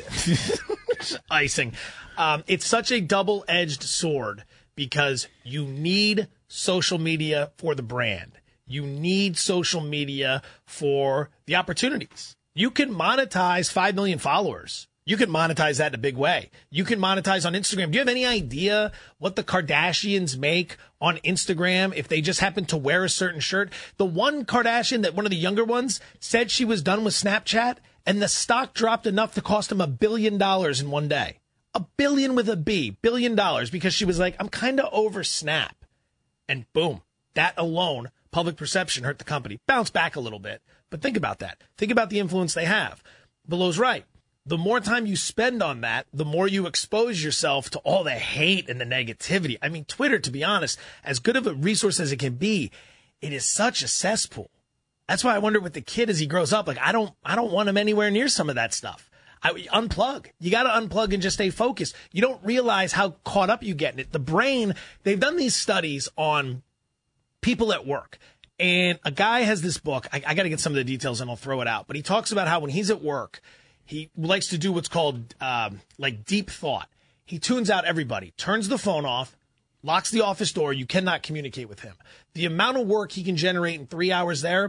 Icing. It's such a double-edged sword, because you need social media for the brand. You need social media for the opportunities. You can monetize 5 million followers. You can monetize that in a big way. You can monetize on Instagram. Do you have any idea what the Kardashians make on Instagram if they just happen to wear a certain shirt? The one Kardashian, one of the younger ones, said she was done with Snapchat, and the stock dropped enough to cost him $1 billion in one day. $1 billion with a B, $1 billion, because she was like, I'm kind of over Snap. And boom, that alone, public perception hurt the company. Bounced back a little bit, but think about that. Think about the influence they have. Below's right. The more time you spend on that, the more you expose yourself to all the hate and the negativity. I mean, Twitter, to be honest, as good of a resource as it can be, it is such a cesspool. That's why I wonder with the kid as he grows up, like, I don't want him anywhere near some of that stuff. Unplug. You got to unplug and just stay focused. You don't realize how caught up you get in it. The brain, they've done these studies on people at work. And a guy has this book. I got to get some of the details and I'll throw it out. But he talks about how when he's at work, he likes to do what's called like deep thought. He tunes out everybody, turns the phone off, locks the office door. You cannot communicate with him. The amount of work he can generate in 3 hours there,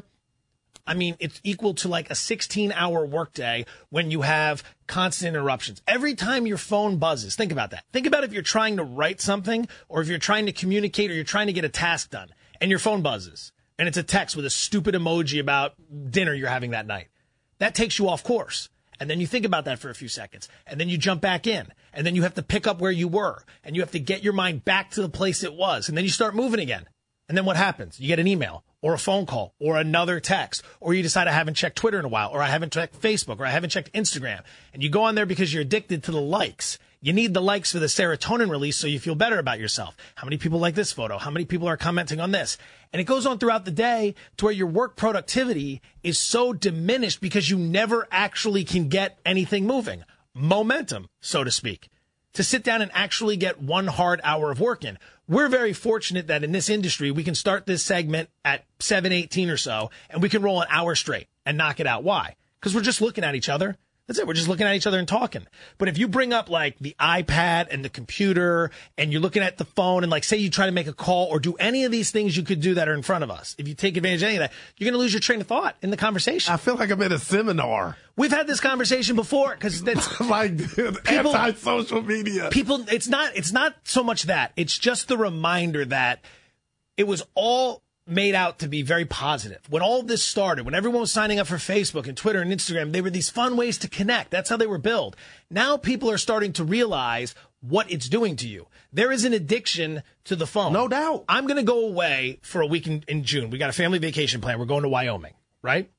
I mean, it's equal to like a 16-hour workday when you have constant interruptions. Every time your phone buzzes, think about that. Think about if you're trying to write something or if you're trying to communicate or you're trying to get a task done and your phone buzzes and it's a text with a stupid emoji about dinner you're having that night. That takes you off course. And then you think about that for a few seconds and then you jump back in and then you have to pick up where you were and you have to get your mind back to the place it was. And then you start moving again. And then what happens? You get an email or a phone call or another text, or you decide I haven't checked Twitter in a while, or I haven't checked Facebook, or I haven't checked Instagram. And you go on there because you're addicted to the likes. You need the likes for the serotonin release so you feel better about yourself. How many people like this photo? How many people are commenting on this? And it goes on throughout the day to where your work productivity is so diminished because you never actually can get anything moving. Momentum, so to speak, to sit down and actually get 1 hard hour of work in. We're very fortunate that in this industry, we can start this segment at 7:18 or so, and we can roll an hour straight and knock it out. Why? Because we're just looking at each other. That's it. We're just looking at each other and talking. But if you bring up like the iPad and the computer and you're looking at the phone and like say you try to make a call or do any of these things you could do that are in front of us, if you take advantage of any of that, you're going to lose your train of thought in the conversation. I feel like I'm in a seminar. We've had this conversation before because that's like anti-social media. People, it's not so much that. It's just the reminder that it was all made out to be very positive. When all of this started, when everyone was signing up for Facebook and Twitter and Instagram, they were these fun ways to connect. That's how they were built. Now people are starting to realize what it's doing to you. There is an addiction to the phone. No doubt. I'm going to go away for a week in June. We got a family vacation plan. We're going to Wyoming, right?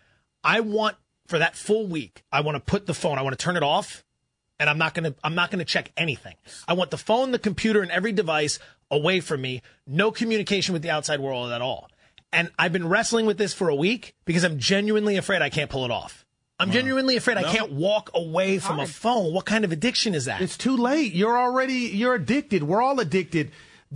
I want, for that full week, I want to put the phone, I want to turn it off, and I'm not going to check anything. I want the phone, the computer, and every device away from me. No communication with the outside world at all. And I've been wrestling with this for a week because I'm genuinely afraid I can't pull it off. I'm genuinely afraid I can't walk away from a phone. What kind of addiction is that? It's too late. You're addicted. We're all addicted.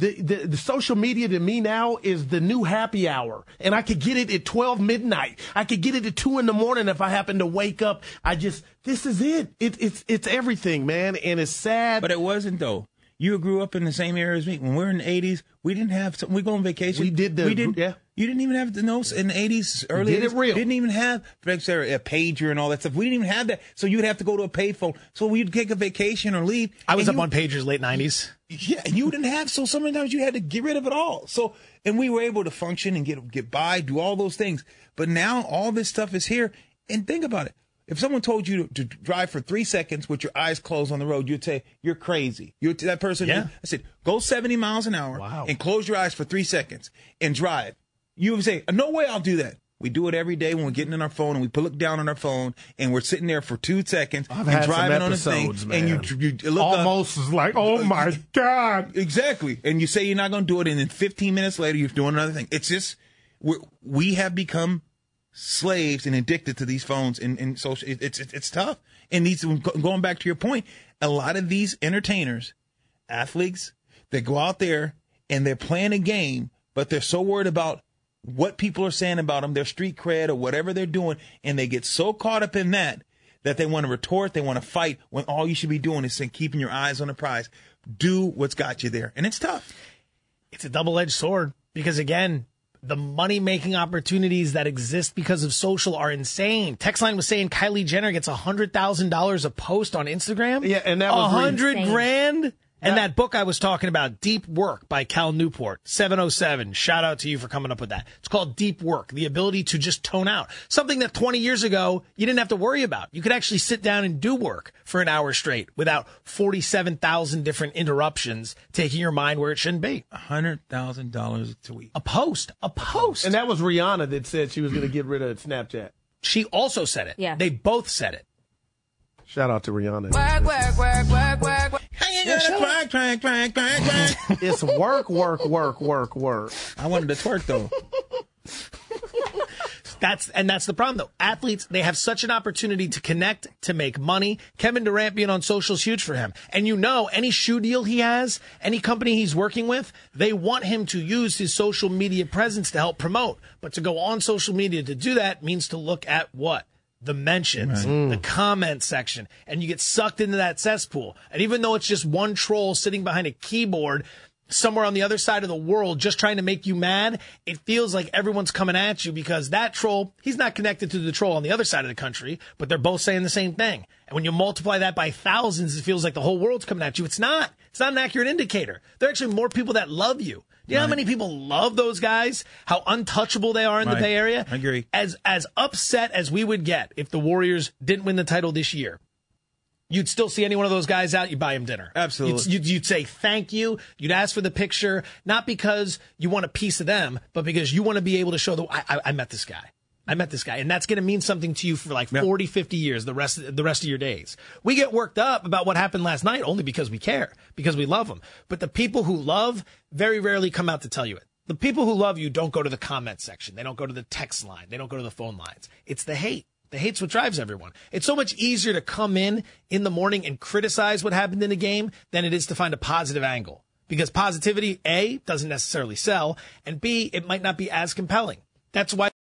The social media to me now is the new happy hour. And I could get it at 12 midnight. I could get it at 2 in the morning if I happen to wake up. This is it. It's everything, man. And it's sad. But it wasn't though. You grew up in the same era as me. When we were in the 80s, we didn't have we go on vacation. We did yeah. You didn't even have the notes in the 80s, early 80s. Did it real. Didn't even have a pager and all that stuff. We didn't even have that. So you'd have to go to a payphone. So we'd take a vacation or leave. I was up on pagers late 90s. Yeah, and you didn't have, so sometimes you had to get rid of it all. So, and we were able to function and get by, do all those things. But now all this stuff is here. And think about it. If someone told you to drive for 3 seconds with your eyes closed on the road, you'd say, you're crazy. You're that person. Yeah. I said, go 70 miles an hour and close your eyes for 3 seconds and drive. You would say, no way I'll do that. We do it every day when we're getting in our phone and we look down on our phone and we're sitting there for 2 seconds and driving on the thing. Man. And you look almost up, like, oh my God. Exactly. And you say you're not going to do it. And then 15 minutes later, you're doing another thing. It's just, we have become slaves and addicted to these phones and social. It's tough. And going back to your point, a lot of these entertainers, athletes, they go out there and they're playing a game, but they're so worried about what people are saying about them, their street cred or whatever they're doing, and they get so caught up in that they want to retort, they want to fight, when all you should be doing is keeping your eyes on the prize. Do what's got you there. And it's tough. It's a double-edged sword because, again, the money-making opportunities that exist because of social are insane. Textline was saying Kylie Jenner gets $100,000 a post on Instagram. Yeah, and that was $100,000. And that book I was talking about, Deep Work by Cal Newport, 707. Shout out to you for coming up with that. It's called Deep Work, the ability to just tone out. Something that 20 years ago you didn't have to worry about. You could actually sit down and do work for an hour straight without 47,000 different interruptions taking your mind where it shouldn't be. $100,000 a week. A post. And that was Rihanna that said she was going to get rid of Snapchat. She also said it. Yeah. They both said it. Shout out to Rihanna. Work. It's work. I wanted to twerk though. That's the problem though. Athletes, they have such an opportunity to connect, to make money. Kevin Durant being on social is huge for him. And any shoe deal he has, any company he's working with, they want him to use his social media presence to help promote. But to go on social media to do that means to look at what? the mentions, the comment section, and you get sucked into that cesspool. And even though it's just one troll sitting behind a keyboard somewhere on the other side of the world just trying to make you mad, it feels like everyone's coming at you because that troll, he's not connected to the troll on the other side of the country, but they're both saying the same thing. And when you multiply that by thousands, it feels like the whole world's coming at you. It's not. It's not an accurate indicator. There are actually more people that love you. Do you know how many people love those guys? How untouchable they are in the Bay Area? I agree. As upset as we would get if the Warriors didn't win the title this year, you'd still see any one of those guys out, you'd buy him dinner. Absolutely. You'd say thank you. You'd ask for the picture, not because you want a piece of them, but because you want to be able to show I met this guy. I met this guy. And that's going to mean something to you for like 40, 50 years, the rest of your days. We get worked up about what happened last night only because we care, because we love them. But the people who love very rarely come out to tell you it. The people who love you don't go to the comment section. They don't go to the text line. They don't go to the phone lines. It's the hate. The hate's what drives everyone. It's so much easier to come in the morning and criticize what happened in the game than it is to find a positive angle. Because positivity, A, doesn't necessarily sell, and B, it might not be as compelling. That's why